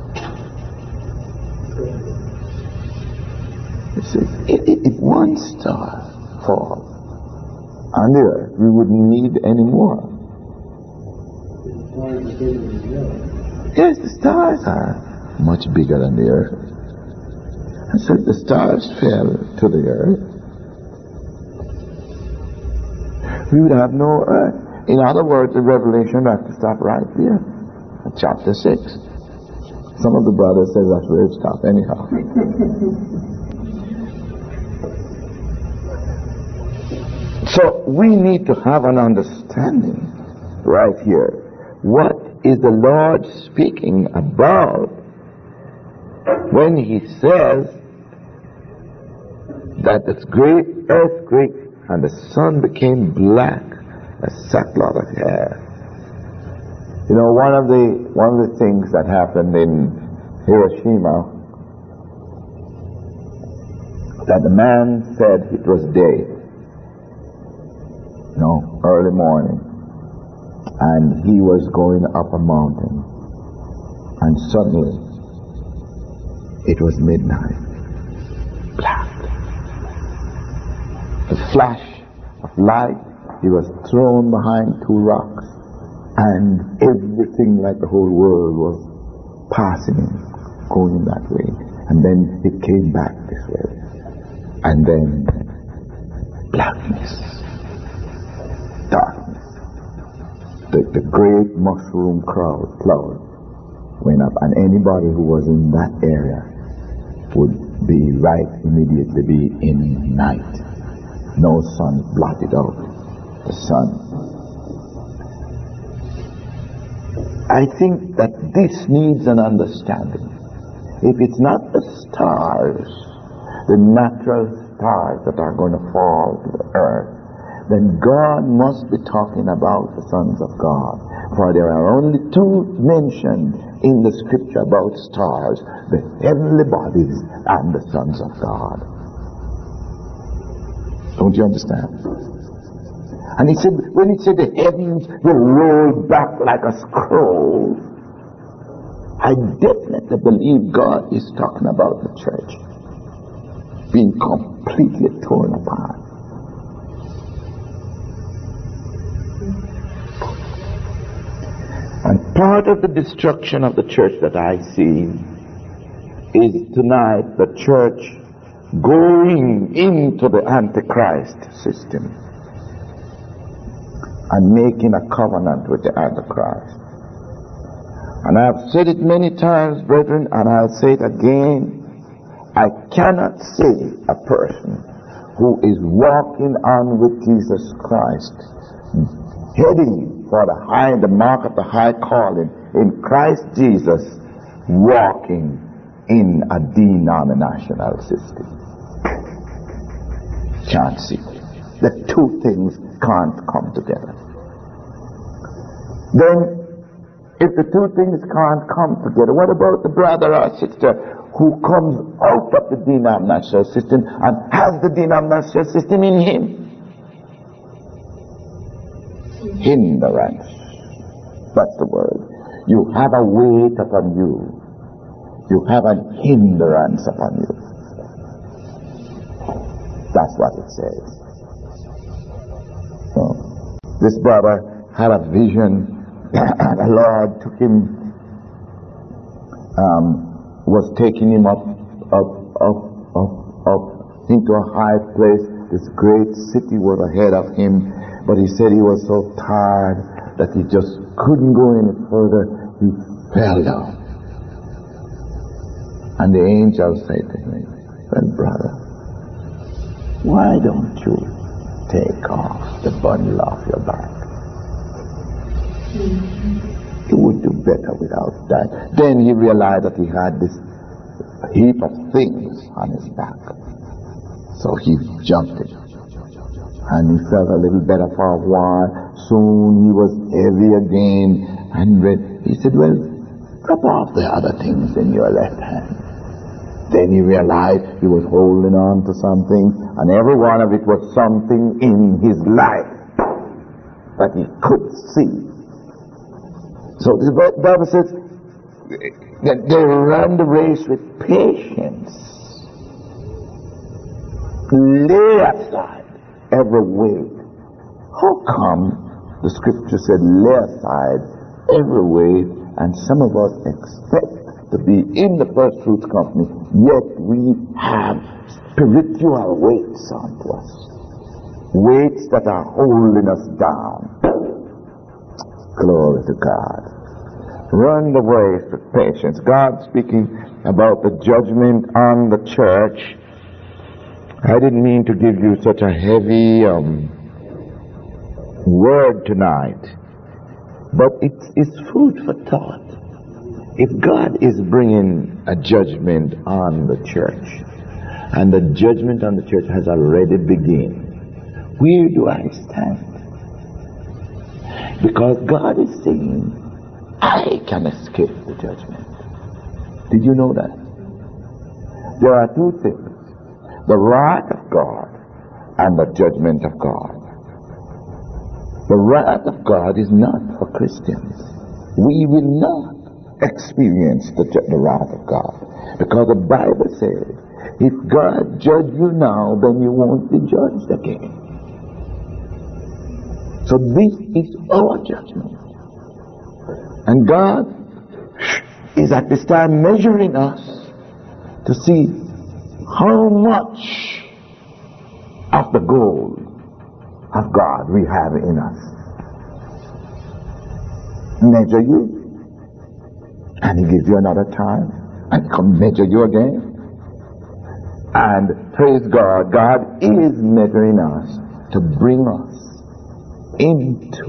It says, if one star falls on the earth, we wouldn't need any more. Yes, the stars are much bigger than the earth. And so the stars fell to the earth, we would have no earth. In other words, the revelation has to stop right there at chapter 6. Some of the brothers say that's where it stopped anyhow. So we need to have an understanding right here. What is the Lord speaking about when he says that this great earthquake and the sun became black as sackcloth of hair? You know, one of the things that happened in Hiroshima, that the man said it was day, you know, early morning, and he was going up a mountain, and suddenly it was midnight. Black. A flash of light. He was thrown behind two rocks, and everything like the whole world was passing him, going that way. And then it came back this way. And then blackness, darkness. The great mushroom cloud went up, and anybody who was in that area would be immediately be in night. No sun blotted out the sun. I think that this needs an understanding. If it's not the stars, the natural stars that are going to fall to the earth, then God must be talking about the sons of God. For there are only two mentioned in the scripture about stars, the heavenly bodies and the sons of God. Don't you understand? And he said, when he said the heavens will roll back like a scroll, I definitely believe God is talking about the church being completely torn apart. And part of the destruction of the church that I see is tonight the church going into the Antichrist system and making a covenant with the Antichrist. And I've said it many times, brethren, and I'll say it again. I cannot see a person who is walking on with Jesus Christ, heading for the mark of the high calling in Christ Jesus, walking in a denominational system. Can't see. The two things can't come together. Then, if the two things can't come together, what about the brother or sister who comes out of the denominational system and has the denominational system in him? Hindrance. That's the word. You have a weight upon you. You have a hindrance upon you. That's what it says. So, this brother had a vision. The Lord took him, was taking him up into a high place. This great city was ahead of him, but he said he was so tired that he just couldn't go any further. He fell down. And the angel said to him, well, brother, why don't you take off the bundle off your back? You would do better without that. Then he realized that he had this heap of things on his back. So he jumped it. And he felt a little better for a while. Soon he was heavy again. And he said, well, drop off the other things in your left hand. Then he realized he was holding on to something, and every one of it was something in his life that he could see. So the Bible says that they run the race with patience. Lay aside every weight. How come the scripture said lay aside every weight, and some of us expect to be in the first fruits company, yet we have spiritual weights onto us. Weights that are holding us down. Glory to God. Run the race with patience. God speaking about the judgment on the church. I didn't mean to give you such a heavy word tonight, but it's food for thought. If God is bringing a judgment on the church, and the judgment on the church has already begun, where do I stand? Because God is saying, I can escape the judgment. Did you know that? There are two things: the wrath of God and the judgment of God. The wrath of God is not for Christians. We will not experience the wrath of God, because the Bible says, if God judge you now, then you won't be judged again. So this is our judgment. And God is at this time measuring us to see how much of the gold of God we have in us. Measure you, and He gives you another time, and come measure you again. And praise God, God is measuring us to bring us into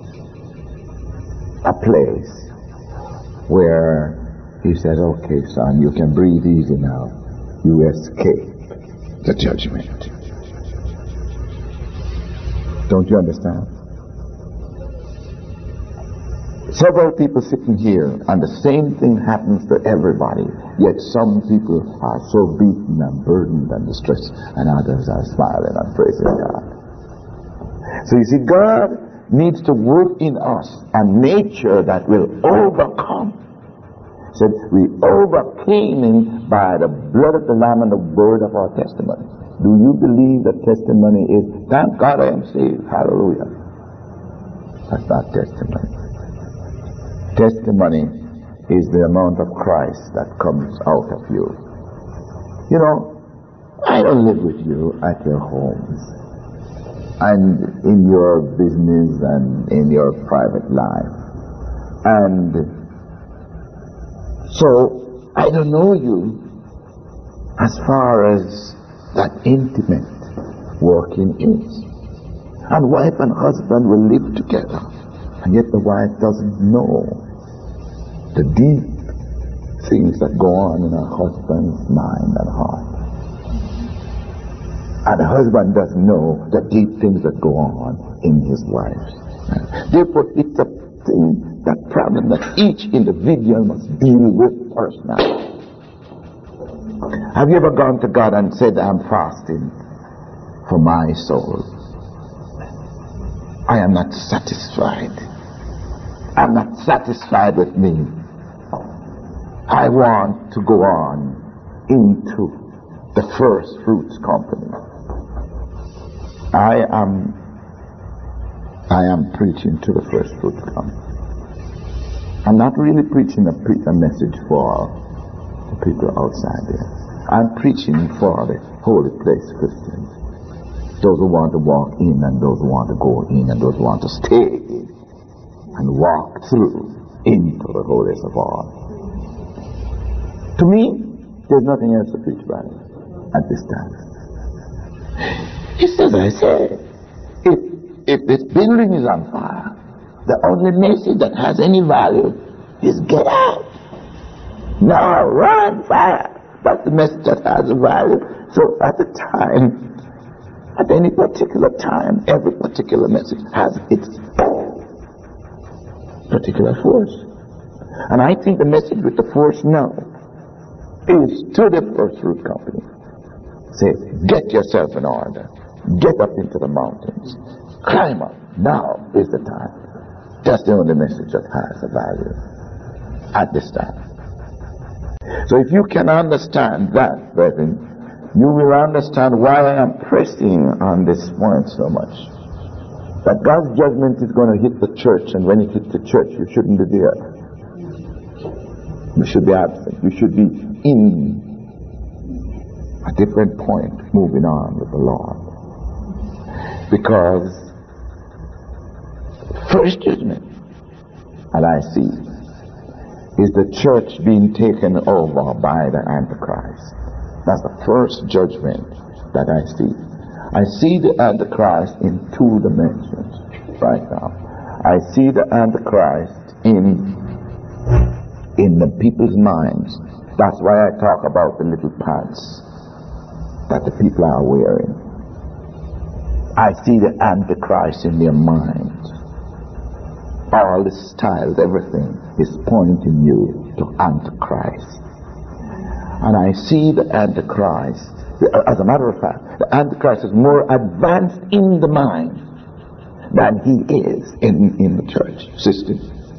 a place where He said, okay, son, you can breathe easy now. You escape the judgment. Don't you understand? Several people sitting here, and the same thing happens to everybody, yet some people are so beaten and burdened and distressed, and others are smiling and praising God. So you see, God needs to work in us a nature that will overcome. He said, we overcame Him by the blood of the Lamb and the word of our testimony. Do you believe that testimony is, thank God I am saved, hallelujah? That's not testimony. Testimony is the amount of Christ that comes out of you. You know, I don't live with you at your homes and in your business and in your private life. And so I don't know you as far as that intimate working is. And wife and husband will live together, and yet the wife doesn't know the deep things that go on in her husband's mind and heart. And the husband doesn't know the deep things that go on in his wife's. Therefore, it's a thing, that problem that each individual must deal with personally. Have you ever gone to God and said, I'm fasting for my soul? I am not satisfied. I'm not satisfied with me. I want to go on into the first fruits company. I am preaching to the first fruits company. I'm not really preaching a message for the people outside there. I'm preaching for the holy place Christians. Those who want to walk in, and those who want to go in, and those who want to stay in and walk through into the holiest of all. To me, there's nothing else to preach about it at this time. It's as I said, if this building is on fire, the only message that has any value is get out. Now run fire. That's the message that has a value. So at the time, at any particular time, every particular message has its particular force. And I think the message with the force now is to the first fruit company. Say, get yourself in order. Get up into the mountains. Climb up. Now is the time. That's the only message that has a value at this time. So if you can understand that, brethren, you will understand why I am pressing on this point so much. That God's judgment is going to hit the church, and when it hits the church, you shouldn't be there. You should be absent. You should be in a different point, moving on with the Lord. Because first judgment, and I see, is the church being taken over by the Antichrist. That's the first judgment that I see. I see the Antichrist in two dimensions right now. I see the Antichrist in the people's minds. That's why I talk about the little pants that the people are wearing. I see the Antichrist in their minds. All the styles, everything is pointing you to Antichrist. And I see the Antichrist, as a matter of fact, the Antichrist is more advanced in the mind than he is in the church system.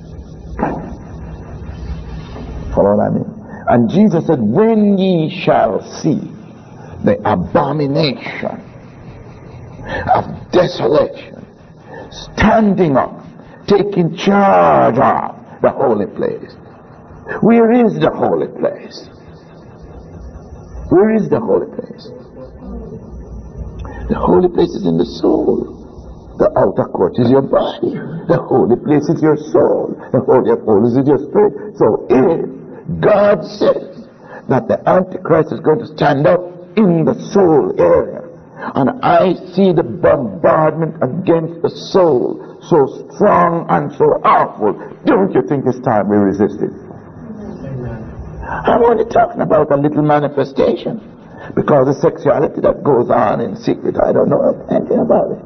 Follow what I mean? And Jesus said, when ye shall see the abomination of desolation standing up, taking charge of the holy place. Where is the holy place? Where is the holy place? The holy place is in the soul. The outer court is your body. The holy place is your soul. The holy of holies is your spirit. So if God says that the Antichrist is going to stand up in the soul area, and I see the bombardment against the soul so strong and so awful, don't you think it's time we resist it? I'm only talking about a little manifestation, because the sexuality that goes on in secret, I don't know anything about it.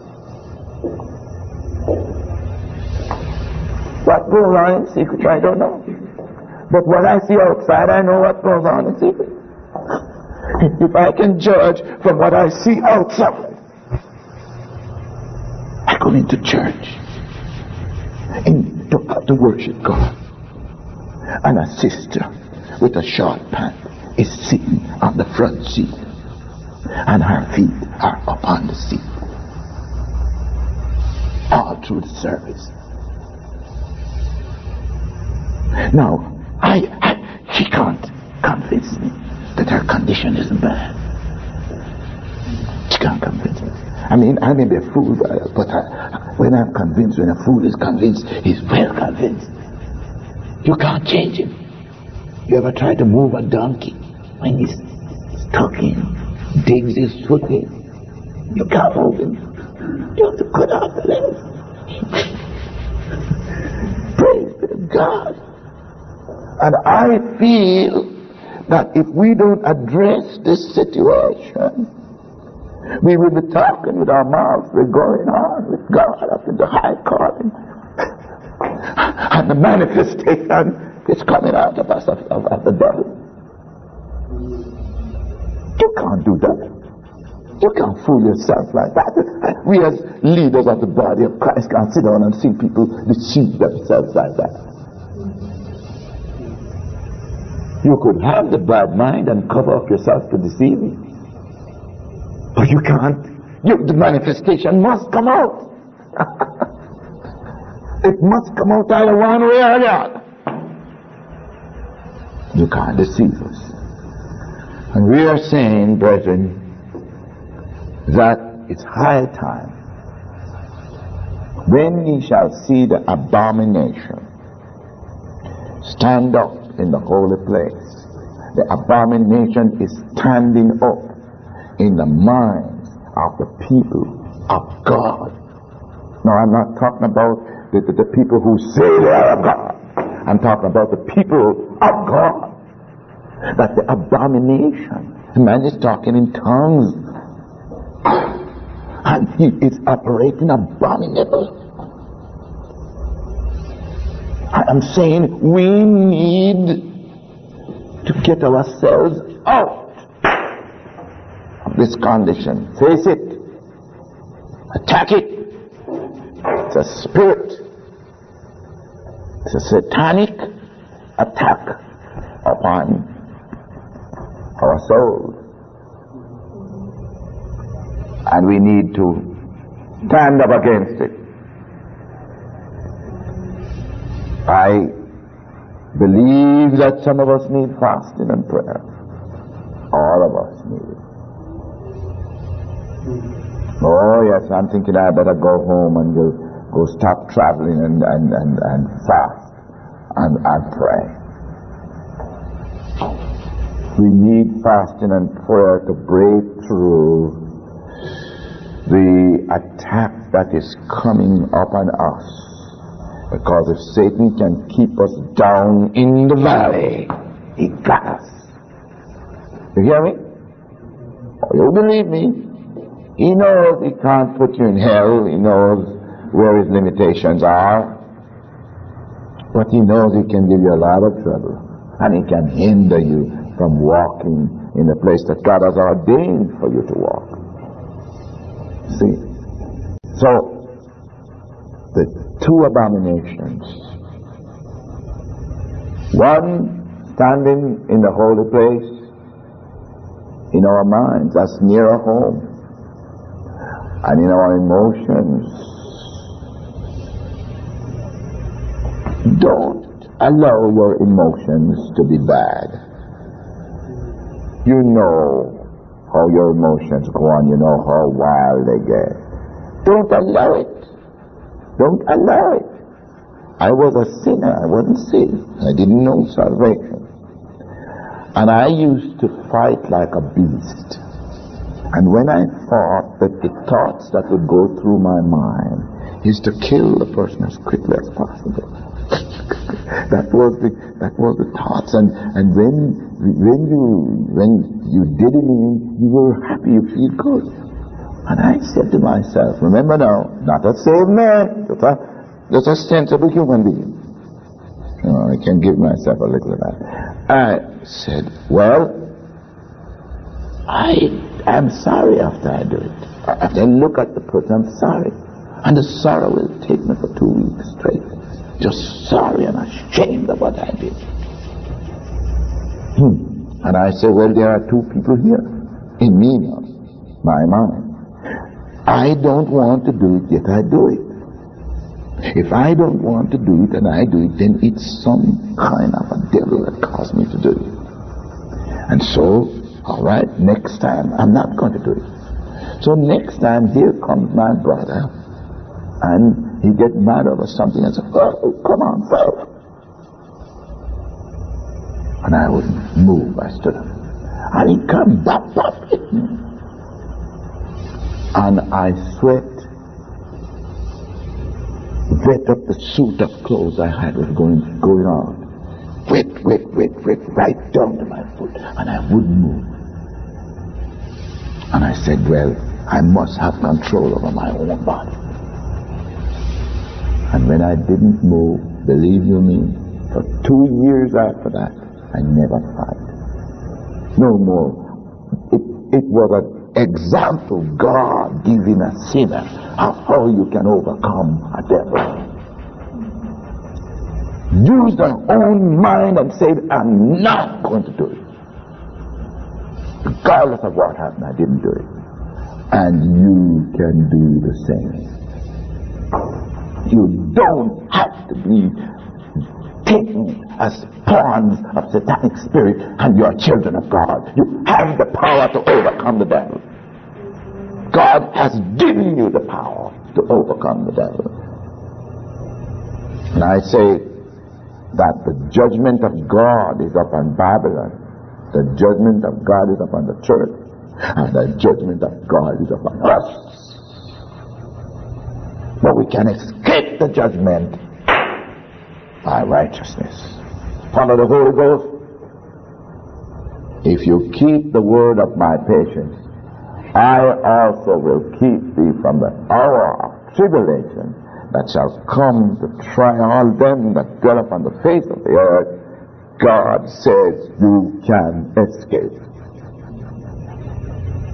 What goes on in secret, I don't know. But what I see outside, I know what goes on in secret. If I can judge from what I see outside, I go into church to worship God, and a sister with a short pant is sitting on the front seat, and her feet are up on the seat all through the service. Now, she can't convince me that her condition isn't bad. She can't convince me. I mean, I may be a fool, but when I'm convinced, when a fool is convinced, he's well convinced. You can't change him. You ever try to move a donkey when he's stuck in, digs his foot in? You can't move him. You have to cut off the legs. Praise be to God. And I feel that if we don't address this situation, we will be talking with our mouths. We're going on with God up in the high calling. And the manifestation is coming out of us of the devil. You can't do that. You can't fool yourself like that. We as leaders of the body of Christ can't sit down and see people deceive themselves like that. You could have the bad mind and cover up yourself to deceive me. But you can't. The manifestation must come out. It must come out either one way or the other. You can't deceive us. And we are saying, brethren, that it's high time, when ye shall see the abomination stand up in the holy place. The abomination is standing up in the minds of the people of God. Now, I'm not talking about the people who say they are of God. I'm talking about the people of God. That the abomination, the man is talking in tongues, and he is operating abominable. I am saying we need to get ourselves out of this condition. Face it. Attack it. It's a spirit. It's a satanic attack upon our souls. And we need to stand up against it. I believe that some of us need fasting and prayer. All of us need it. Oh yes, I'm thinking I better go home and go stop traveling and fast and pray. We need fasting and prayer to break through the attack that is coming upon us. Because if Satan can keep us down in the valley, he got us. You hear me? Oh, you believe me? He knows he can't put you in hell. He knows where his limitations are. But he knows he can give you a lot of trouble. And he can hinder you from walking in the place that God has ordained for you to walk. See? So, the two abominations. One, standing in the holy place in our minds, as near home, and in our emotions. Don't allow your emotions to be bad. You know how your emotions go on, you know how wild they get. Don't allow it. Don't allow it. I was a sinner. I wasn't saved. I didn't know salvation. And I used to fight like a beast. And when I thought that the thoughts that would go through my mind is to kill the person as quickly as possible. that was the thoughts. And when you did it, you were happy, you feel good. And I said to myself, remember now, not a saved man, just a sensible human being. You know, I can give myself a little of that. I said, well, I am sorry after I do it. After I look at the person, I'm sorry. And the sorrow will take me for 2 weeks straight. Just sorry and ashamed of what I did. And I say, well, there are two people here in me now, my mind. I don't want to do it, yet I do it. If I don't want to do it and I do it, then it's some kind of a devil that caused me to do it. And so, all right, next time I'm not going to do it. So next time here comes my brother and he gets mad over something and says, oh, come on, fellow. And I wouldn't move. I stood up. And he come back hit me. And I sweat, wet up the suit of clothes I had was going on. Wet, right down to my foot. And I wouldn't move. And I said, well, I must have control over my own body. And when I didn't move, believe you me, for 2 years after that, I never fight. No more. It was an example God giving a sinner of how you can overcome a devil. Use their own mind and say, I'm not going to do it. Regardless of what happened, I didn't do it. And you can do the same. You don't have to be taken as pawns of satanic spirit, and you are children of God. You have the power to overcome the devil. God has given you the power to overcome the devil. And I say that the judgment of God is upon Babylon. The judgment of God is upon the church. And the judgment of God is upon us. But we can escape the judgment by righteousness. Follow the Holy Ghost. If you keep the word of my patience, I also will keep thee from the hour of tribulation that shall come to try all them that dwell upon the face of the earth. God says you can escape.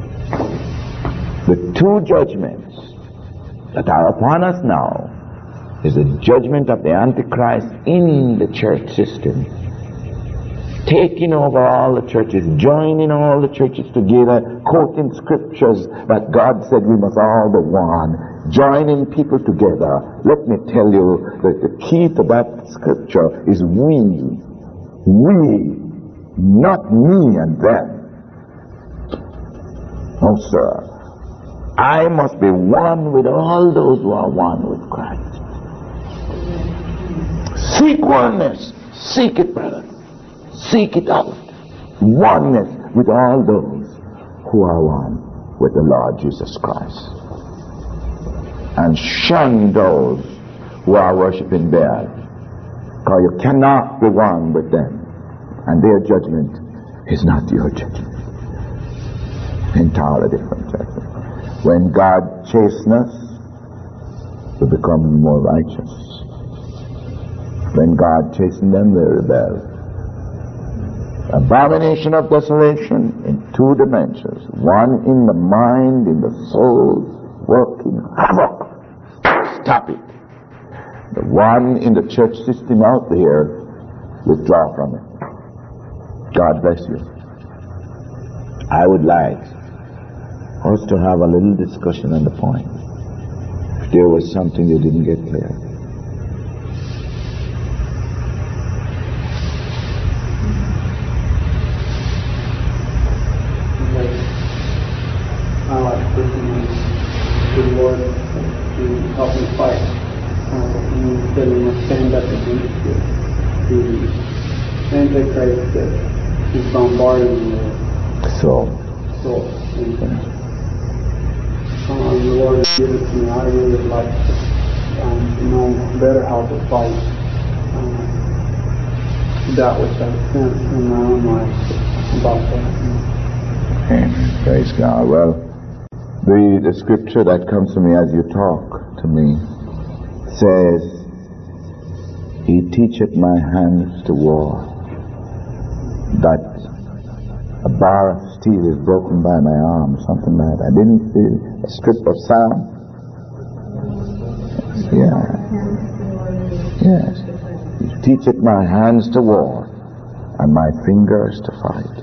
The two judgments that are upon us now is the judgment of the Antichrist in the church system, taking over all the churches, joining all the churches together, quoting scriptures that God said we must all be one, joining people together. Let me tell you that the key to that scripture is we, not me and them. No, sir. I must be one with all those who are one with Christ. Seek oneness. Seek it, brother. Seek it out. Oneness with all those who are one with the Lord Jesus Christ. And shun those who are worshiping Baal. Because you cannot be one with them. And their judgment is not your judgment. Entirely different judgment. When God chastens us, we become more righteous. When God chastens them, they rebel. Abomination of desolation in two dimensions. One in the mind, in the soul, working havoc. Stop it. The one in the church system out there, withdraw from it. God bless you. I would like us to have a little discussion on the point. If there was something you didn't get clear. I like personally the Lord to help me fight. You said we must stand up against the Antichrist that is bombarding the soul. The Lord has given it to me. I really would like to know better how to fight that which I've sent in my own life about that. Amen. Praise God. Well, the scripture that comes to me as you talk to me says, He teacheth my hands to war, that a bar of steel is broken by my arm, something like that. I didn't feel a strip of sound. Yes. He teacheth my hands to war and my fingers to fight.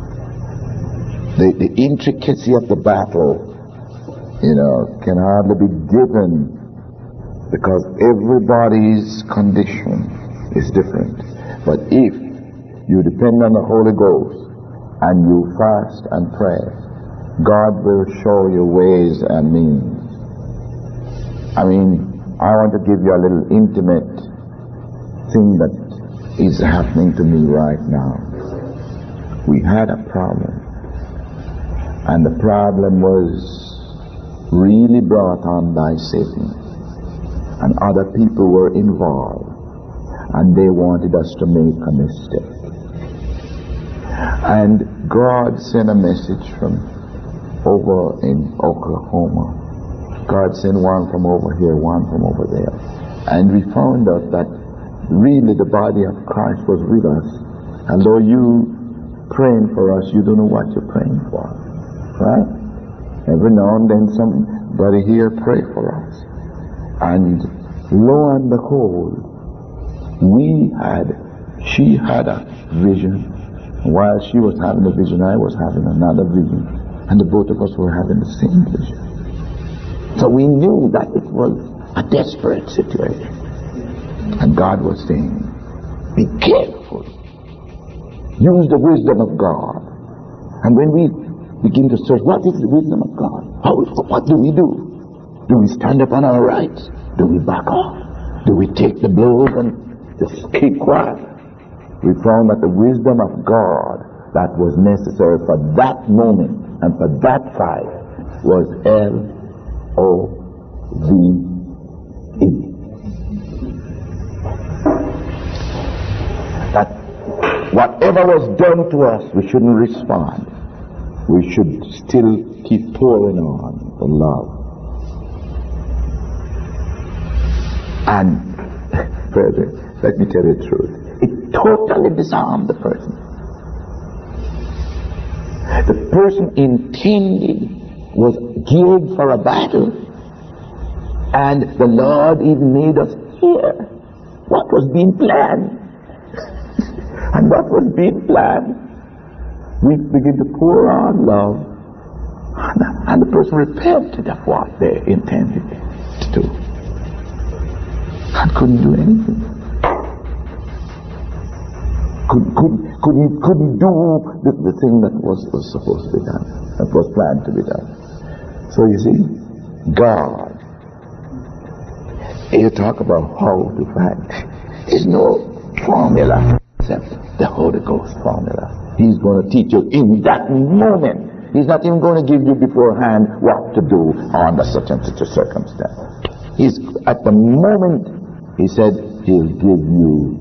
The intricacy of the battle, can hardly be given because everybody's condition is different. But if you depend on the Holy Ghost and you fast and pray, God will show you ways and means. I want to give you a little intimate thing that is happening to me right now. We had a problem, and the problem was really brought on by Satan, and other people were involved, and they wanted us to make a mistake. And God sent a message from over in Oklahoma. God sent one from over here, one from over there. And we found out that really the body of Christ was with us. And though you praying for us, you don't know what you're praying for. Right? Every now and then somebody here pray for us. And lo and behold, she had a vision. While she was having a vision, I was having another vision. And the both of us were having the same vision. So we knew that it was a desperate situation. And God was saying, be careful. Use the wisdom of God. And when we begin to search, what is the wisdom of God? What do we do? Do we stand up on our rights? Do we back off? Do we take the blows and just keep quiet? We found that the wisdom of God that was necessary for that moment and for that fight was L-O-V-E. That whatever was done to us, we shouldn't respond. We should still keep pouring on the love. And, brethren, let me tell you the truth. It totally disarmed the person. The person intended was geared for a battle. And the Lord even made us hear what was being planned. And what was being planned, we begin to pour on love, and the person repented of what they intended to do and couldn't do anything. Couldn't do the thing that was supposed to be done, that was planned to be done. So you see, God, you talk about how to fight. There's no formula except the Holy Ghost formula. He's going to teach you in that moment. He's not even going to give you beforehand what to do under such and such a circumstance. He's at the moment, he said, he'll give you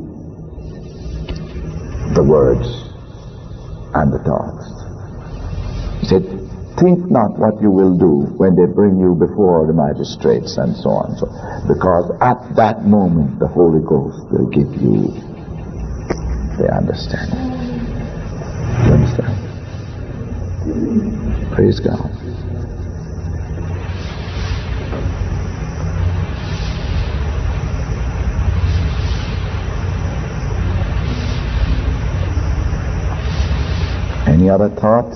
the words and the thoughts. He said, think not what you will do when they bring you before the magistrates and so on. So, because at that moment the Holy Ghost will give you the understanding. You understand? Praise God. Any other thoughts?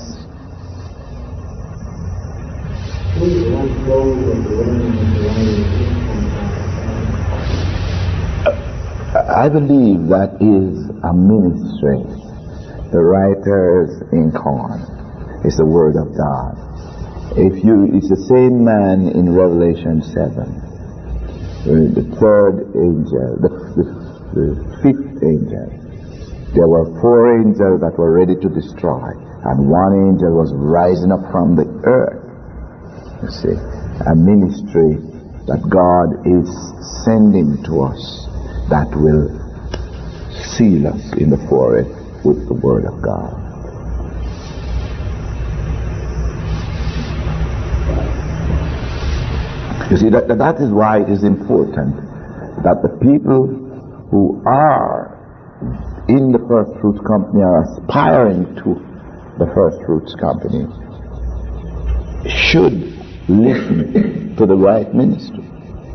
I believe that is a ministry. The writer's ink on is the Word of God. It's the same man in Revelation 7. The third angel, the fifth angel. There were 4 angels that were ready to destroy, and 1 angel was rising up from the earth. You see, a ministry that God is sending to us that will seal us in the forehead with the Word of God. You see, that is why it is important that the people who are in the First Fruits Company are aspiring to the First Fruits Company should listen to the right ministry.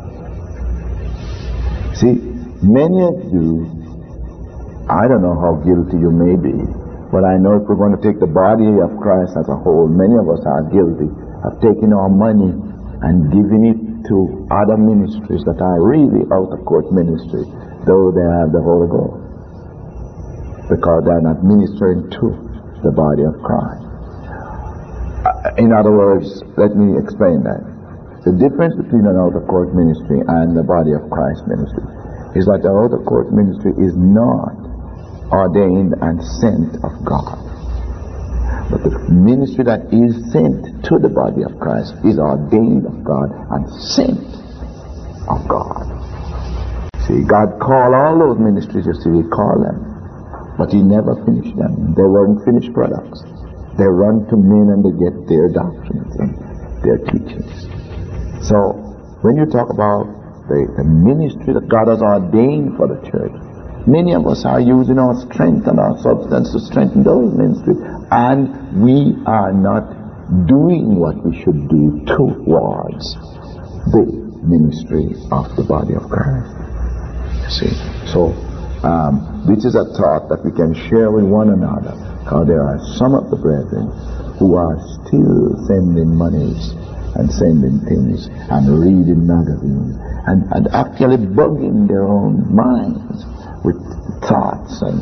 See, many of you, I don't know how guilty you may be, but I know if we're going to take the body of Christ as a whole, many of us are guilty of taking our money and giving it to other ministries that are really out-of-court ministry, though they have the Holy Ghost, because they're not ministering to the body of Christ. In other words, let me explain that. The difference between an out-of-court ministry and the body of Christ ministry is that the out-of-court ministry is not ordained and sent of God. But the ministry that is sent to the body of Christ is ordained of God and sent of God. See, God called all those ministries, you see, He called them. But He never finished them. They weren't finished products. They run to men and they get their doctrines and their teachings. So, when you talk about the ministry that God has ordained for the church, many of us are using our strength and our substance to strengthen those ministries, and we are not doing what we should do towards the ministry of the body of Christ. You see? So, this is a thought that we can share with one another, how there are some of the brethren who are still sending monies and sending things and reading magazines and actually bugging their own minds with thoughts and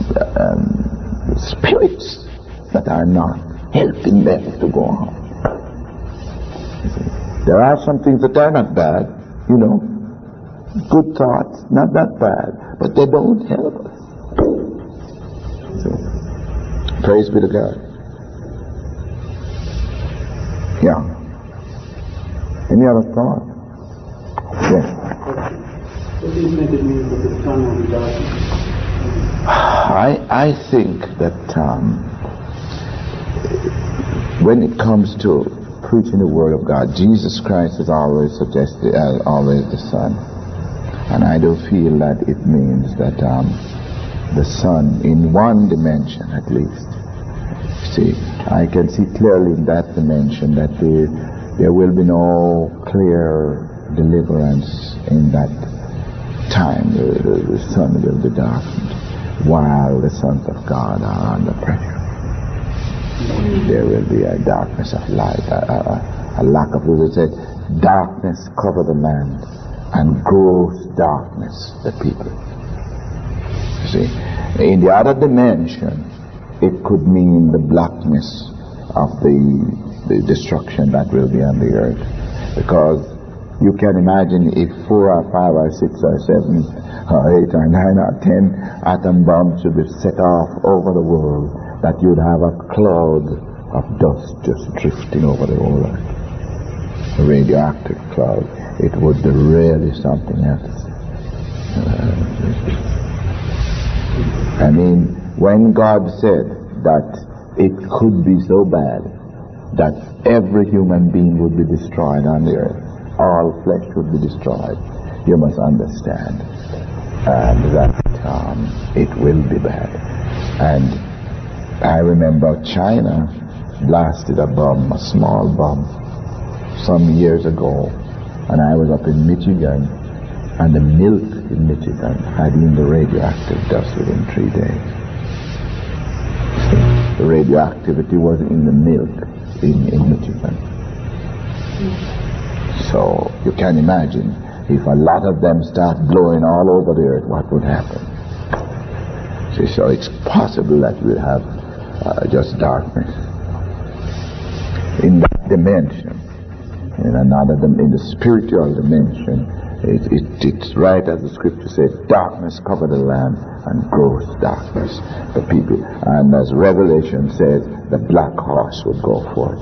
spirits that are not helping them to go on. There are some things that are not bad, you know, good thoughts, not that bad, but they don't help us. So, praise be to God. Yeah. Any other thought? Yes. What do you think it means that the Son will be darkened? I think that when it comes to preaching the Word of God, Jesus Christ is always suggested as always the Son. And I do feel that it means that the Son, in one dimension at least, see, I can see clearly in that dimension that there will be no clear deliverance in that time. The sun will be darkened while the sons of God are under pressure. There will be a darkness of light, a lack of, we say, darkness cover the land and gross darkness the people. You see, in the other dimension, it could mean the blackness of the destruction that will be on the earth. Because you can imagine if 4 or 5 or 6 or 7 or 8 or 9 or 10 atom bombs should be set off over the world, that you'd have a cloud of dust just drifting over the whole earth. A radioactive cloud. It would be really something else. I mean, when God said that it could be so bad that every human being would be destroyed on the earth, all flesh would be destroyed, you must understand that it will be bad. And I remember China blasted a bomb, a small bomb, some years ago, and I was up in Michigan, and the milk in Michigan had in the radioactive dust within 3 days. The radioactivity was in the milk in Michigan. So you can imagine if a lot of them start blowing all over the earth, what would happen? See, so it's possible that we'll have just darkness in that dimension. In another, in the spiritual dimension, it's right as the scripture says, darkness covered the land and gross darkness the people. And as Revelation says, the black horse would go forth.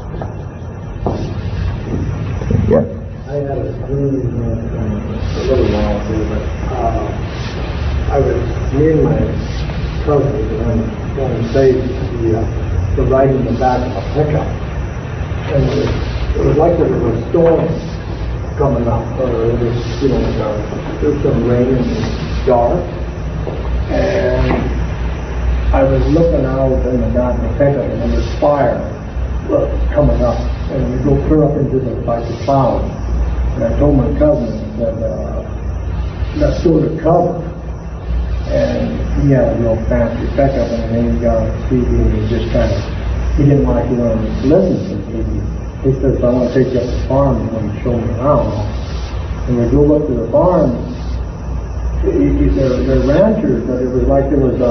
Yeah. I had a dream a little while ago, but I was me and my cousin going to save the riding the back of a pickup, and it was like there was a storm coming up, or it was, there was some rain and it was dark, and I was looking out in the back of the pickup, and there was fire coming up, and we go clear up into the clouds. And I told my cousin that that's sort of cover. And he had a real fancy pickup, and then he got on TV, and he didn't like to listen to TV. He says, I want to take you up to the farm and show me around. And we drove up to the farm. They're ranchers, but it was like there was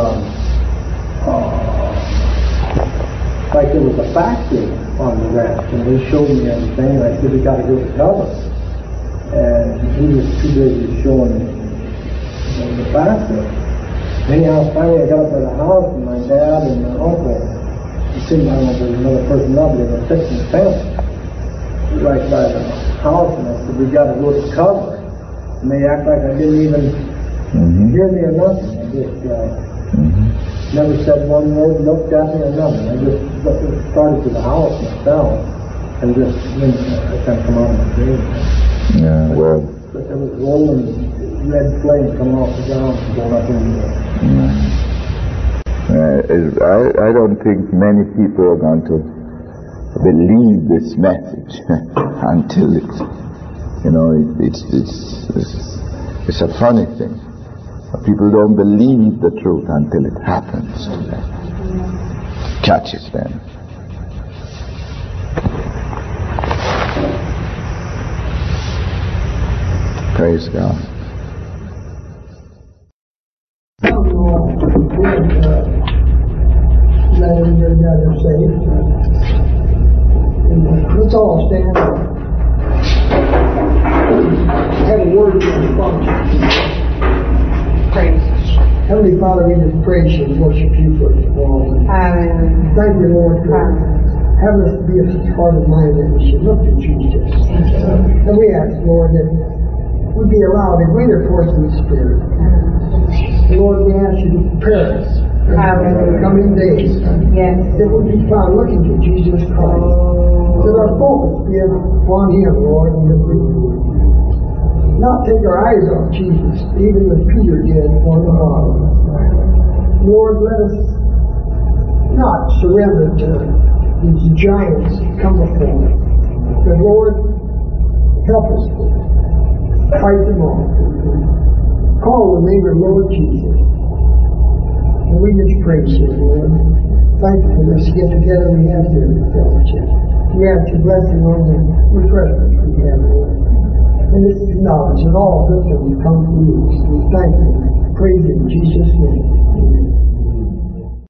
a factory on the ranch, and he showed me everything, and I said, we got to go to cover. And he was too busy showing the factory. Anyhow, finally I got up to the house, and my dad and my uncle, I don't know if there was another person up, they were fixing the fence right by the house, and I said, we got to go to cover. And they act like I didn't even hear me or nothing. I just never said one word, looked at me or nothing. I just started to the house myself, and then I kind of come out of my dream. Yeah, well. But there was rolling red flame coming off the ground and going up in the air. I don't think many people are going to believe this message until it's a funny thing. People don't believe the truth until it happens to them. Catches them. Praise God. Let's all stand. Have a word from the Father. Heavenly Father, we just praise you and worship you first of all. Thank you, Lord, for having us be a heart of mind that we should look to Jesus. And we ask, Lord, that we be allowed a greater force of the Spirit. Lord, we ask you to prepare us for the coming days. That we be found looking to Jesus Christ. That our focus be upon Him, Lord, and that we not take our eyes off Jesus, even as Peter did on the bottom. Lord, let us not surrender to these giants that come before us. But Lord, help us Fight them off. Call the name of Lord Jesus. And we just praise you, Lord. Thank you for this get together we have here in fellowship. We ask your blessing on the refreshments we have, Lord. And this is knowledge that all victims come to you. So we thank you. Praise you in Jesus' name. Amen.